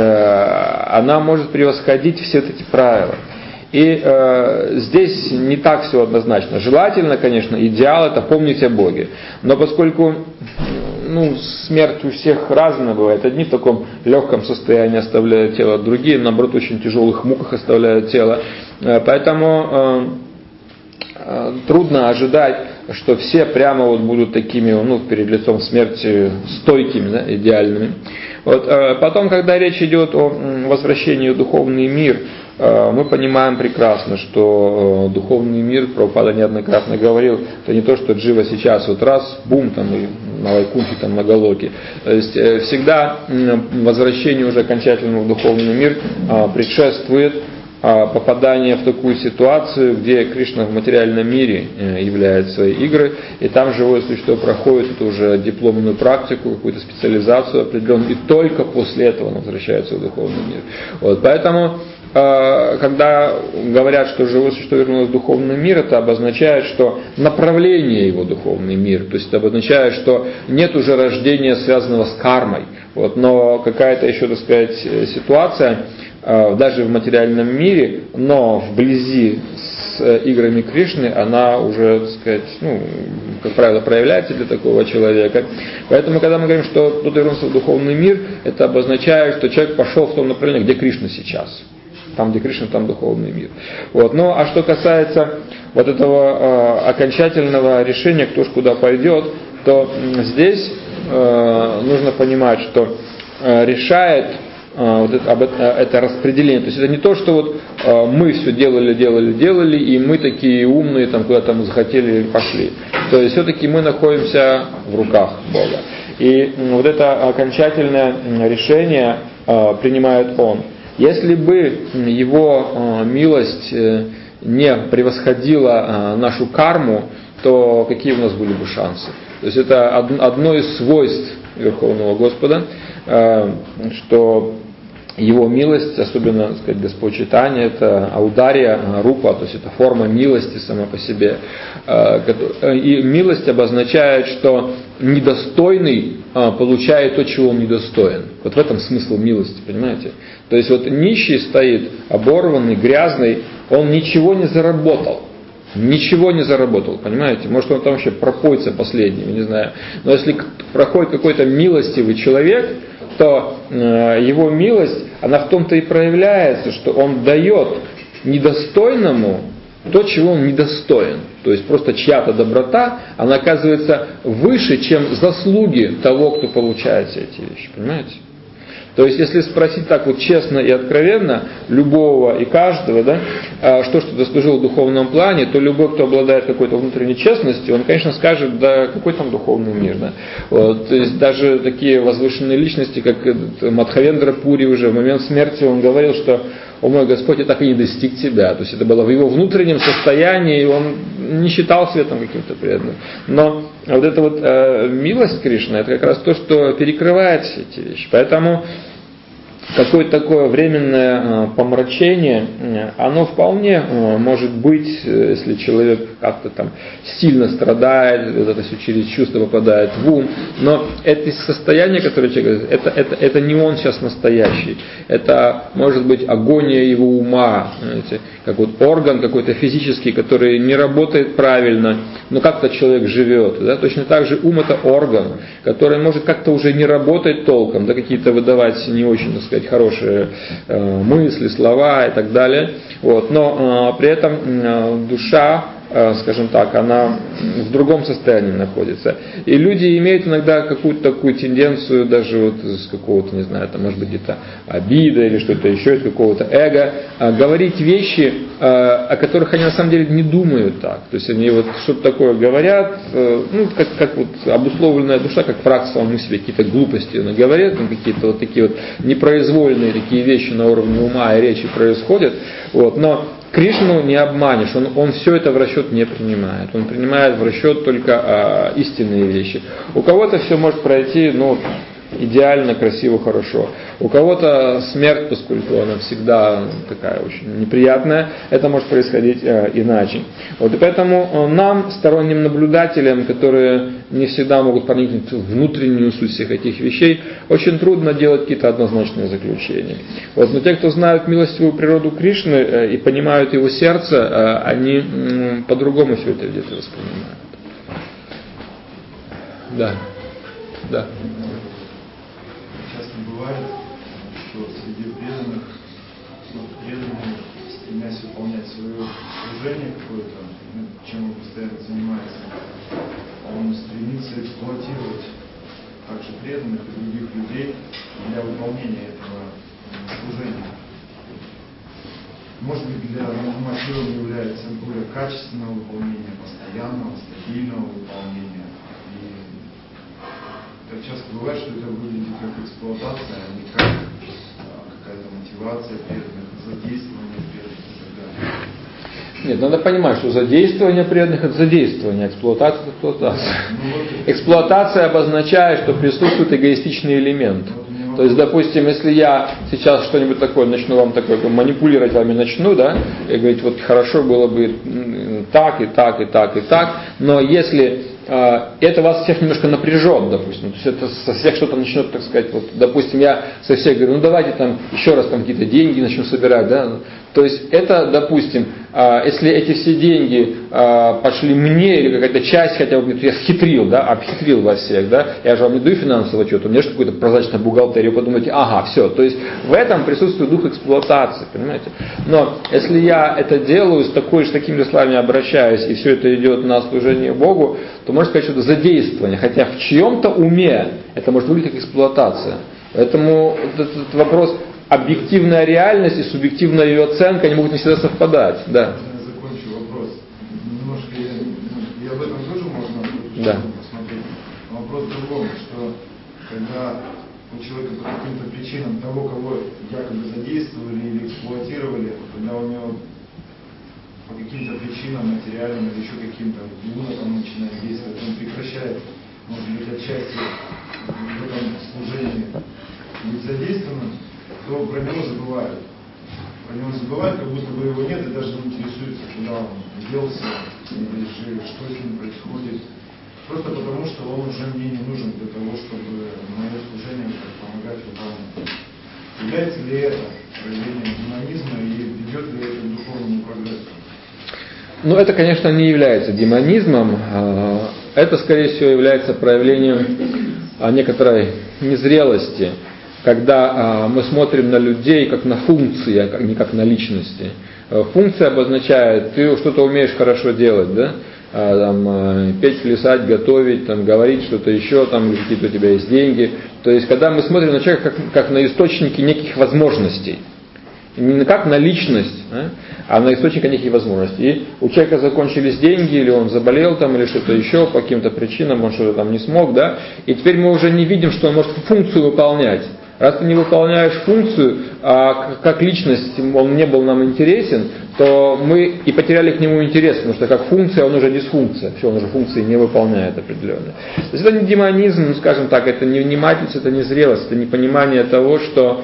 она может превосходить все эти правила. И здесь не так все однозначно. Желательно, конечно, идеал это помнить о Боге. Но поскольку смерть у всех разная бывает. Одни в таком легком состоянии оставляют тело, другие, наоборот, в очень тяжелых муках оставляют тело. Поэтому трудно ожидать, что все прямо вот будут такими, перед лицом смерти стойкими, да, идеальными. Потом, когда речь идет о возвращении в духовный мир, мы понимаем прекрасно, что духовный мир, Прабхупада неоднократно говорил, это не то, что джива сейчас вот раз, бум, там и на Вайкунхе, там на Галоке. То есть всегда возвращение уже окончательно в духовный мир предшествует попадание в такую ситуацию, где Кришна в материальном мире являет свои игры, и там живое существо проходит это уже дипломную практику, какую-то специализацию определенную, и только после этого он возвращается в духовный мир. Поэтому, когда говорят, что живое существо вернулось в духовный мир, это обозначает, что направление его духовный мир, то есть это обозначает, что нет уже рождения, связанного с кармой, но какая-то еще, так сказать, ситуация, даже в материальном мире, но вблизи с играми Кришны, она уже, так сказать, как правило, проявляется для такого человека. Поэтому, когда мы говорим, что кто-то вернулся в духовный мир, это обозначает, что человек пошел в том направлении, где Кришна сейчас. Там, где Кришна, там духовный мир. А что касается вот этого окончательного решения, кто ж куда пойдет, то здесь нужно понимать, что решает это распределение. То есть это не то, что мы все делали, и мы такие умные, там куда-то мы захотели и пошли. То есть все-таки мы находимся в руках Бога. И вот это окончательное решение принимает Он. Если бы Его милость не превосходила нашу карму, то какие у нас были бы шансы? То есть это одно из свойств Верховного Господа, что Его милость, особенно, так сказать, Господь Чайтанья, это аудария, рупа, то есть это форма милости сама по себе. И милость обозначает, что недостойный получает то, чего он недостоин. Вот в этом смысл милости, понимаете? То есть нищий стоит, оборванный, грязный, он ничего не заработал. Ничего не заработал, понимаете? Может, он там вообще пропойца последний, не знаю. Но если проходит какой-то милостивый человек, то его милость, она в том-то и проявляется, что он дает недостойному то, чего он недостоин. То есть просто чья-то доброта, она оказывается выше, чем заслуги того, кто получает все эти вещи, понимаете? То есть, если спросить так честно и откровенно любого и каждого, да, что заслужил в духовном плане, то любой, кто обладает какой-то внутренней честностью, он, конечно, скажет, да какой там духовный мир. Да? То есть, даже такие возвышенные личности, как Мадхавендра Пури уже в момент смерти, он говорил, что «О мой Господь, я так и не достиг тебя». То есть, это было в его внутреннем состоянии, и он не считал себя там каким-то преданным. Но вот эта милость Кришны, это как раз то, что перекрывает все эти вещи. Поэтому какое-то такое временное помрачение, оно вполне может быть, если человек как-то там сильно страдает, это все через чувства попадает в ум, но это состояние, которое человек говорит, это не он сейчас настоящий, это может быть агония его ума, знаете, как орган какой-то физический, который не работает правильно, но как-то человек живет, да? Точно так же ум это орган, который может как-то уже не работать толком, да, какие-то выдавать не очень, так сказать, хорошие мысли, слова и так далее. Но при этом душа, скажем так, она в другом состоянии находится. И люди имеют иногда какую-то такую тенденцию, даже из какого-то, не знаю, там, может быть, где-то обида или что-то еще, из какого-то эго, говорить вещи, о которых они на самом деле не думают так. То есть они что-то такое говорят, как обусловленная душа, как враг самому себе, какие-то глупости она говорит, какие-то такие непроизвольные такие вещи на уровне ума и речи происходят. Но Кришну не обманешь, он все это в расчет не принимает. Он принимает в расчет только истинные вещи. У кого-то все может пройти, идеально, красиво, хорошо. У кого-то смерть, поскольку она всегда такая очень неприятная, это может происходить иначе. И поэтому нам, сторонним наблюдателям, которые не всегда могут проникнуть в внутреннюю суть всех этих вещей, очень трудно делать какие-то однозначные заключения. Но те, кто знают милостивую природу Кришны и понимают его сердце, они по-другому все это где-то воспринимают. Да. Да.
Часто бывает, что среди преданных, преданные, стремясь выполнять свое служение какое-то, чем он постоянно занимается, он стремится эксплуатировать также преданных и других людей для выполнения этого служения. Может быть, для мотивом является более качественного выполнения, постоянного, стабильного выполнения. И так часто бывает, что это выглядит как эксплуатация, а не как какая-то мотивация преданных, задействование преданных и так далее.
Нет, надо понимать, что задействование преданных – это задействование, эксплуатация – это эксплуатация. Эксплуатация обозначает, что присутствует эгоистичный элемент. То есть, допустим, если я сейчас что-нибудь такое начну вам такое, манипулировать вами начну, да, и говорить, вот хорошо было бы так, и так, и так, и так, но если это вас всех немножко напряжет, допустим, то есть это со всех что-то начнет, так сказать, вот, допустим, я со всех говорю, ну давайте там еще раз там какие-то деньги начну собирать, да, то есть это, допустим, если эти все деньги пошли мне или какая-то часть, хотя бы я схитрил, да, обхитрил вас всех, да, я же вам не даю финансовый отчет, у меня же какой-то прозрачная бухгалтерия, подумайте, ага, все, то есть в этом присутствует дух эксплуатации, понимаете, но если я это делаю, с такими же словами обращаюсь, и все это идет на служение Богу, то можно сказать, что это задействование, хотя в чьем-то уме это может выглядеть как эксплуатация. Поэтому этот вопрос, объективная реальность и субъективная ее оценка, они могут не всегда совпадать. Да.
Я закончу вопрос. Немножко и об этом тоже можно посмотреть. Вопрос в другом, что когда у человека по каким-то причинам того, кого якобы задействовали или эксплуатировали, когда у него по каким-то причинам, материальным или еще каким-то, Луна там начинает действовать, он прекращает, может быть, отчасти в этом служении быть задействованным, то про него забывают. Про него забывают, как будто бы его нет, и даже не интересуется, куда он делся, или же что с ним происходит. Просто потому, что он уже мне не нужен для того, чтобы мое служение помогать выполнять. Является ли это проявлением демонизма и ведет ли это к духовному прогрессу?
Ну, это, конечно, не является демонизмом. Это, скорее всего, является проявлением некоторой незрелости, когда мы смотрим на людей как на функции, а не как на личности. Функция обозначает, ты что-то умеешь хорошо делать, да? Петь, плясать, готовить, говорить что-то еще, какие-то у тебя есть деньги. То есть, когда мы смотрим на человека как на источники неких возможностей, не как на личность, а на источник неких возможностей. И у человека закончились деньги, или он заболел или что-то еще, по каким-то причинам, он что-то не смог, да, и теперь мы уже не видим, что он может функцию выполнять. Раз ты не выполняешь функцию, а как личность он не был нам интересен, то мы и потеряли к нему интерес, потому что как функция он уже дисфункция, все, он уже функции не выполняет определенно. То есть это не демонизм, скажем так, это не внимательность, это не зрелость, это непонимание того, что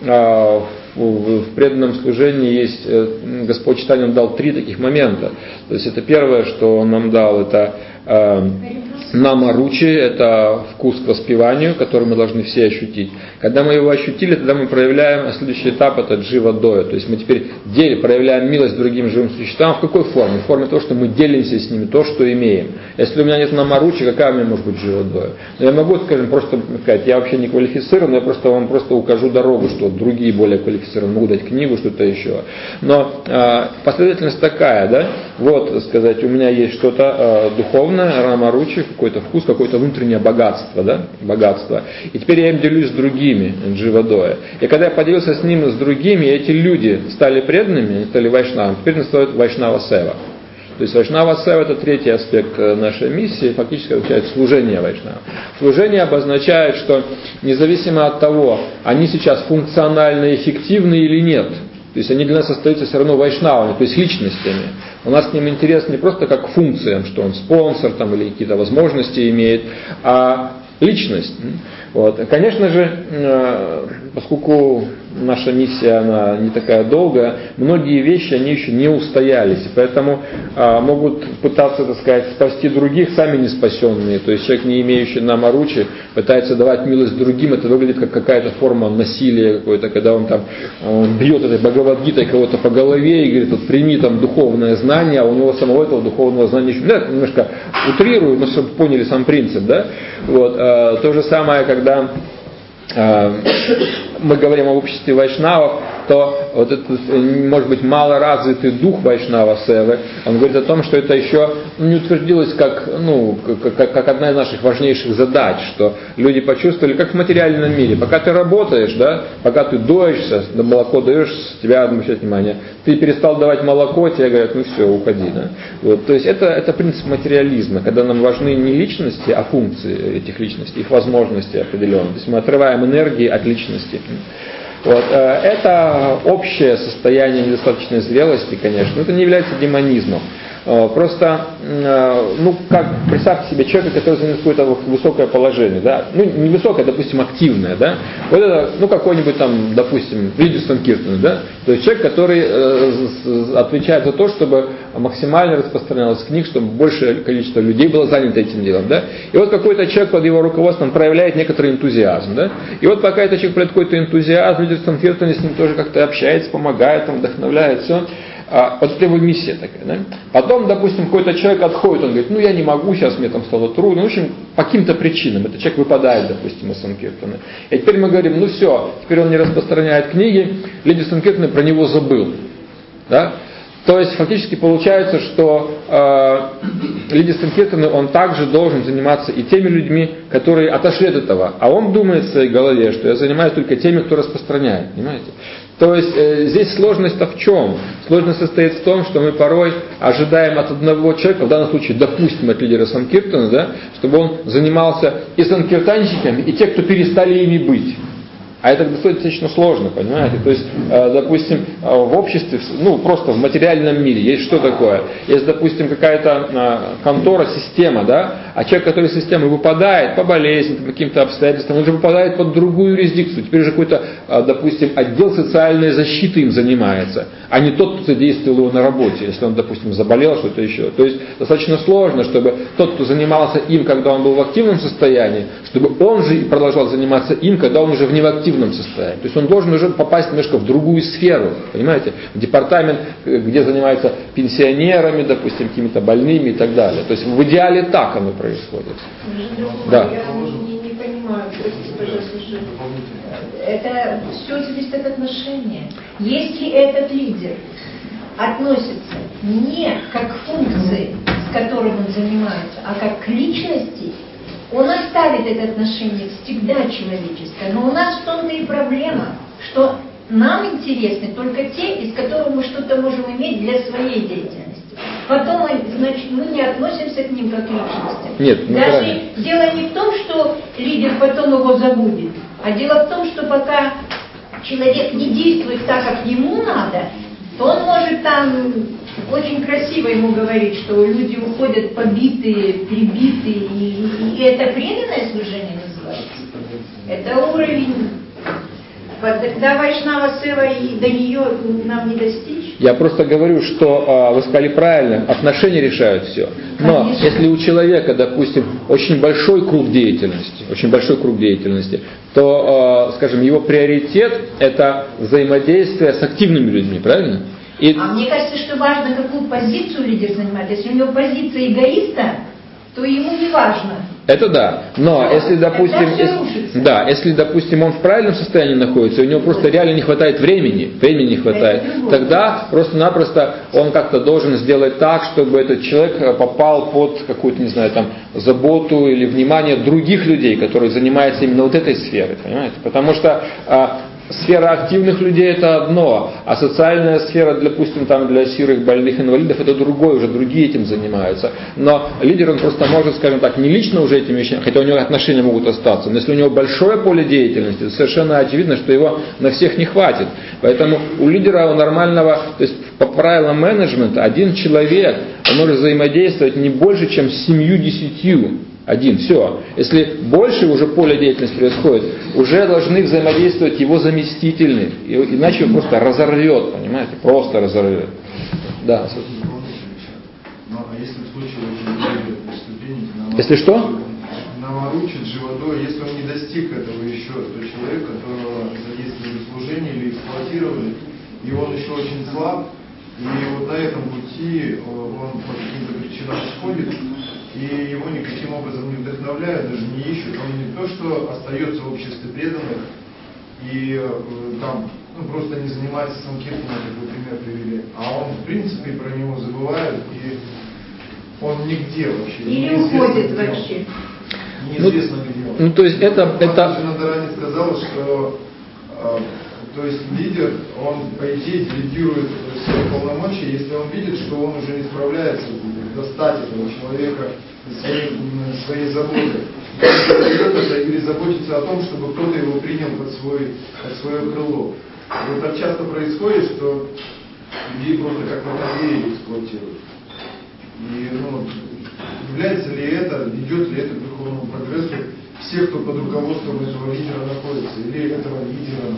в преданном служении есть, Господь Чайтанья дал 3 таких момента. То есть это первое, что Он нам дал, это намаручи, это вкус к воспеванию, который мы должны все ощутить. Когда мы его ощутили, тогда мы проявляем следующий этап, это джива-доя. То есть мы теперь проявляем милость другим живым существам. В какой форме? В форме того, что мы делимся с ними то, что имеем. Если у меня нет намаручи, какая у меня может быть джива-доя? Но я могу, скажем, просто сказать, я вообще не квалифицирован, я вам просто укажу дорогу, что другие более квалифицированы, могу дать книгу, что-то еще. Но последовательность такая, да? Вот, сказать, у меня есть что-то духовное, рамаручи, какой-то вкус, какое-то внутреннее богатство, да? Богатство. И теперь я им делюсь с другими, джива-доя. И когда я поделился с ними, с другими, эти люди стали преданными, стали вайшнавами, теперь называют вайшнава-сева. То есть вайшнава-сева – это 3-й аспект нашей миссии, фактически означает служение вайшнава. Служение обозначает, что независимо от того, они сейчас функционально эффективны или нет, то есть они для нас остаются все равно вайшнавами, то есть личностями. У нас к ним интерес не просто как к функциям, что он спонсор или какие-то возможности имеет, а личность. Вот. Конечно же, поскольку наша миссия, она не такая долгая, многие вещи, они еще не устоялись, поэтому могут пытаться, так сказать, спасти других, сами не спасенные. То есть человек, не имеющий намаручи, пытается давать милость другим, это выглядит как какая-то форма насилия какой-то, когда он там бьет этой Бхагавад-гитой кого-то по голове и говорит, вот прими там духовное знание, а у него самого этого духовного знания еще нет. Немножко утрирую, но чтобы поняли сам принцип, да? Вот, то же самое, когда мы говорим об обществе вайшнавов, то вот этот, может быть, малоразвитый дух вайшнава севы, он говорит о том, что это еще не утвердилось как одна из наших важнейших задач, что люди почувствовали, как в материальном мире, пока ты работаешь, да, пока ты доишься, молоко даешь, тебя обращать внимание, ты перестал давать молоко, тебе говорят, ну все, уходи. Да? Вот, то есть это принцип материализма, когда нам важны не личности, а функции этих личностей, их возможности определенные. То есть мы отрываем энергии от личности. Вот. Это общее состояние недостаточной зрелости, конечно, это не является демонизмом. Просто, представьте себе человека, который занимает какое-то высокое положение, да, не высокое, допустим, активное, да, вот это, какой-нибудь там, допустим, лидер Санкиртана, да, то есть человек, который отвечает за то, чтобы максимально распространялась книга, чтобы большее количество людей было занято этим делом, да, и вот какой-то человек под его руководством проявляет некоторый энтузиазм, да, и вот пока этот человек проявляет какой-то энтузиазм, лидер Санкиртана с ним тоже как-то общается, помогает, вдохновляет, все. Вот это его миссия такая. Да? Потом, допустим, какой-то человек отходит, он говорит, я не могу, сейчас мне там стало трудно. В общем, по каким-то причинам этот человек выпадает, допустим, из Санкиртаны. И теперь мы говорим, все, теперь он не распространяет книги, лидер Санкиртаны про него забыл. Да? То есть, фактически получается, что лидер Санкиртаны, он также должен заниматься и теми людьми, которые отошли от этого. А он думает в своей голове, что я занимаюсь только теми, кто распространяет. Понимаете? То есть здесь сложность-то в чем? Сложность состоит в том, что мы порой ожидаем от одного человека, в данном случае, допустим, от лидера Санкиртана, да, чтобы он занимался и санкиртанщиками, и те, кто перестали ими быть. А это достаточно сложно, понимаете? То есть, допустим, в обществе, просто в материальном мире есть что такое? Есть, допустим, какая-то контора, система, да, а человек, который из системы выпадает по болезни, по каким-то обстоятельствам, он же выпадает под другую юрисдикцию. Теперь уже какой-то, допустим, отдел социальной защиты им занимается, а не тот, кто задействовал его на работе, если он, допустим, заболел, что-то еще. То есть, достаточно сложно, чтобы тот, кто занимался им, когда он был в активном состоянии, чтобы он же и продолжал заниматься им, когда он уже в неактивном состоянии. То есть он должен уже попасть немножко в другую сферу, понимаете, в департамент, где занимаются пенсионерами, допустим, какими-то больными и так далее. То есть в идеале так оно происходит. Да.
Я не понимаю, простите, пожалуйста, что это все зависит от отношения. Если этот лидер относится не как к функции, с которой он занимается, а как к личности, он оставит это отношение всегда человеческое. Но у нас в том-то и проблема, что нам интересны только те, из которых мы что-то можем иметь для своей деятельности. Потом, значит, мы не относимся к ним как к личностям.
Нет,
даже дело не в том, что лидер потом его забудет, а дело в том, что пока человек не действует так, как ему надо, то он может там очень красиво ему говорить, что люди уходят побитые, прибитые, и это преданное служение называется. Это уровень. Тогда Вайшнава Сева и до нее нам не достичь.
Я просто говорю, что вы сказали правильно, отношения решают все. Но конечно, если у человека, допустим, очень большой круг деятельности, то, скажем, его приоритет это взаимодействие с активными людьми, правильно?
А мне кажется, что важно, какую позицию лидер занимает. Если у него позиция эгоиста, то ему не важно.
Это да. Но если, допустим, если, допустим, он в правильном состоянии находится, у него просто реально не хватает времени не хватает, тогда просто-напросто он как-то должен сделать так, чтобы этот человек попал под какую-то, не знаю, там, заботу или внимание других людей, которые занимаются именно вот этой сферой, понимаете? Потому что сфера активных людей это одно, а социальная сфера, допустим, там для сирых, больных, инвалидов это другое, уже другие этим занимаются. Но лидер, он просто может, скажем так, не лично уже этим вещам, хотя у него отношения могут остаться, но если у него большое поле деятельности, то совершенно очевидно, что его на всех не хватит. Поэтому у лидера, у нормального, то есть по правилам менеджмента, один человек, он может взаимодействовать не больше, чем с 7-10. Один, все. Если больше уже поле деятельности происходит, уже должны взаимодействовать его заместительные, иначе его просто разорвет, понимаете, просто разорвет. Да.
Ну, а если в случае уже ступени,
если что?
Наморочит животу, если он не достиг этого еще, то человек, которого задействовали в служении или эксплуатировали, и он еще очень слаб, и вот на этом пути он по каким-то причинам сходит, и его никаким образом не вдохновляют, даже не ищут, он не то, что остается в обществе преданных, и там просто не занимается санкиртаном, как вы пример привели, а он в принципе про него забывает, и он нигде вообще.
Или уходит вообще.
Неизвестно где он.
Ну, то есть это...
Надарани сказала, что то есть лидер, он по идее делегирует свои полномочия, если он видит, что он уже не справляется достать этого человека своей заботой. Или заботиться о том, чтобы кто-то его принял под свое крыло. И вот так часто происходит, что людей просто как лотерею эксплуатируют. И является ли это, ведет ли это к духовному прогрессу всех, кто под руководством этого лидера находится, или этого лидера,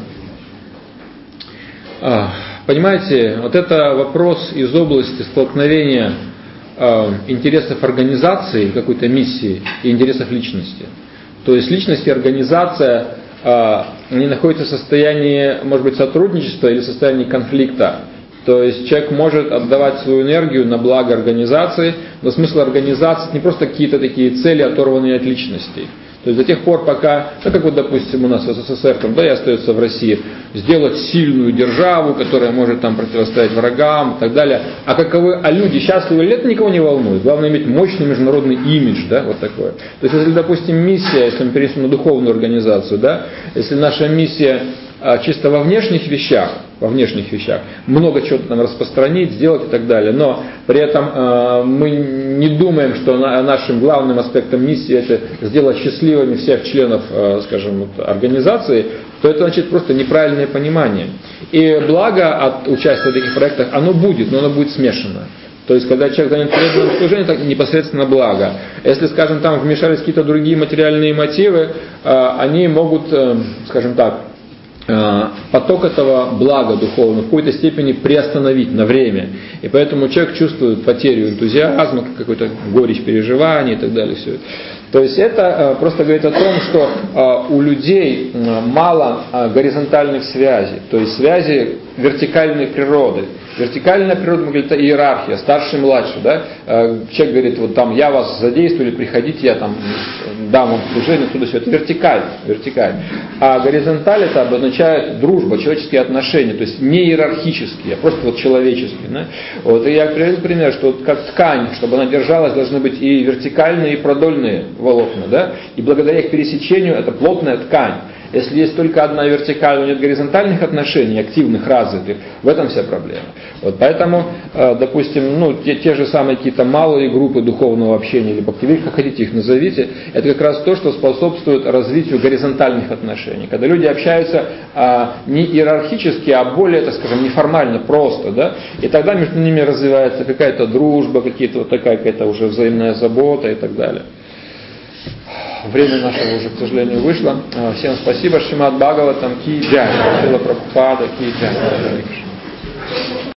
например?
Понимаете, вот это вопрос из области столкновения интересов организации, какой-то миссии, и интересов личности. То есть личность и организация, они находятся в состоянии, может быть, сотрудничества или в состоянии конфликта. То есть человек может отдавать свою энергию на благо организации, но смысл организации не просто какие-то такие цели, оторванные от личностей. То есть до тех пор, пока, как вот, допустим, у нас в СССР, и остается в России, сделать сильную державу, которая может там противостоять врагам и так далее. А люди счастливы или это никого не волнует. Главное иметь мощный международный имидж, да, вот такое. То есть, если, допустим, миссия, если мы перейдем на духовную организацию, да, если наша миссия чисто во внешних вещах, много чего там распространить, сделать и так далее, но при этом мы не думаем, что нашим главным аспектом миссии это сделать счастливыми всех членов, скажем, организации, то это значит просто неправильное понимание. И благо от участия в таких проектах, оно будет, но оно будет смешано. То есть, когда человек занят преданным служением, это непосредственно благо. Если, скажем, там вмешались какие-то другие материальные мотивы, они могут, скажем так, поток этого блага духовного в какой-то степени приостановить на время. И поэтому человек чувствует потерю энтузиазма, какую-то горечь переживаний и так далее. Все это. То есть это просто говорит о том, что у людей мало горизонтальных связей, то есть связи вертикальной природы. Вертикальная природа, мы говорим, это иерархия, старший и младший. Да? Человек говорит, вот там я вас задействую, или приходите, я там дам вам служение, туда все. Это вертикаль. А горизонталь это обозначает дружба, человеческие отношения, то есть не иерархические, а просто вот человеческие. Да? Вот, и я приведу пример, что вот как ткань, чтобы она держалась, должны быть и вертикальные, и продольные волокна. Да? И благодаря их пересечению это плотная ткань. Если есть только одна вертикаль, но нет горизонтальных отношений, активных, развитых, в этом вся проблема. Вот поэтому, допустим, те же самые какие-то малые группы духовного общения или бхактивид, как хотите их назовите, это как раз то, что способствует развитию горизонтальных отношений. Когда люди общаются не иерархически, а более, так скажем, неформально, просто, да, и тогда между ними развивается какая-то дружба, какая-то уже взаимная забота и так далее. Время нашего уже, к сожалению, вышло. Всем спасибо. Шримад Бхагаватам ки джай. Шрила Прабхупада ки джай.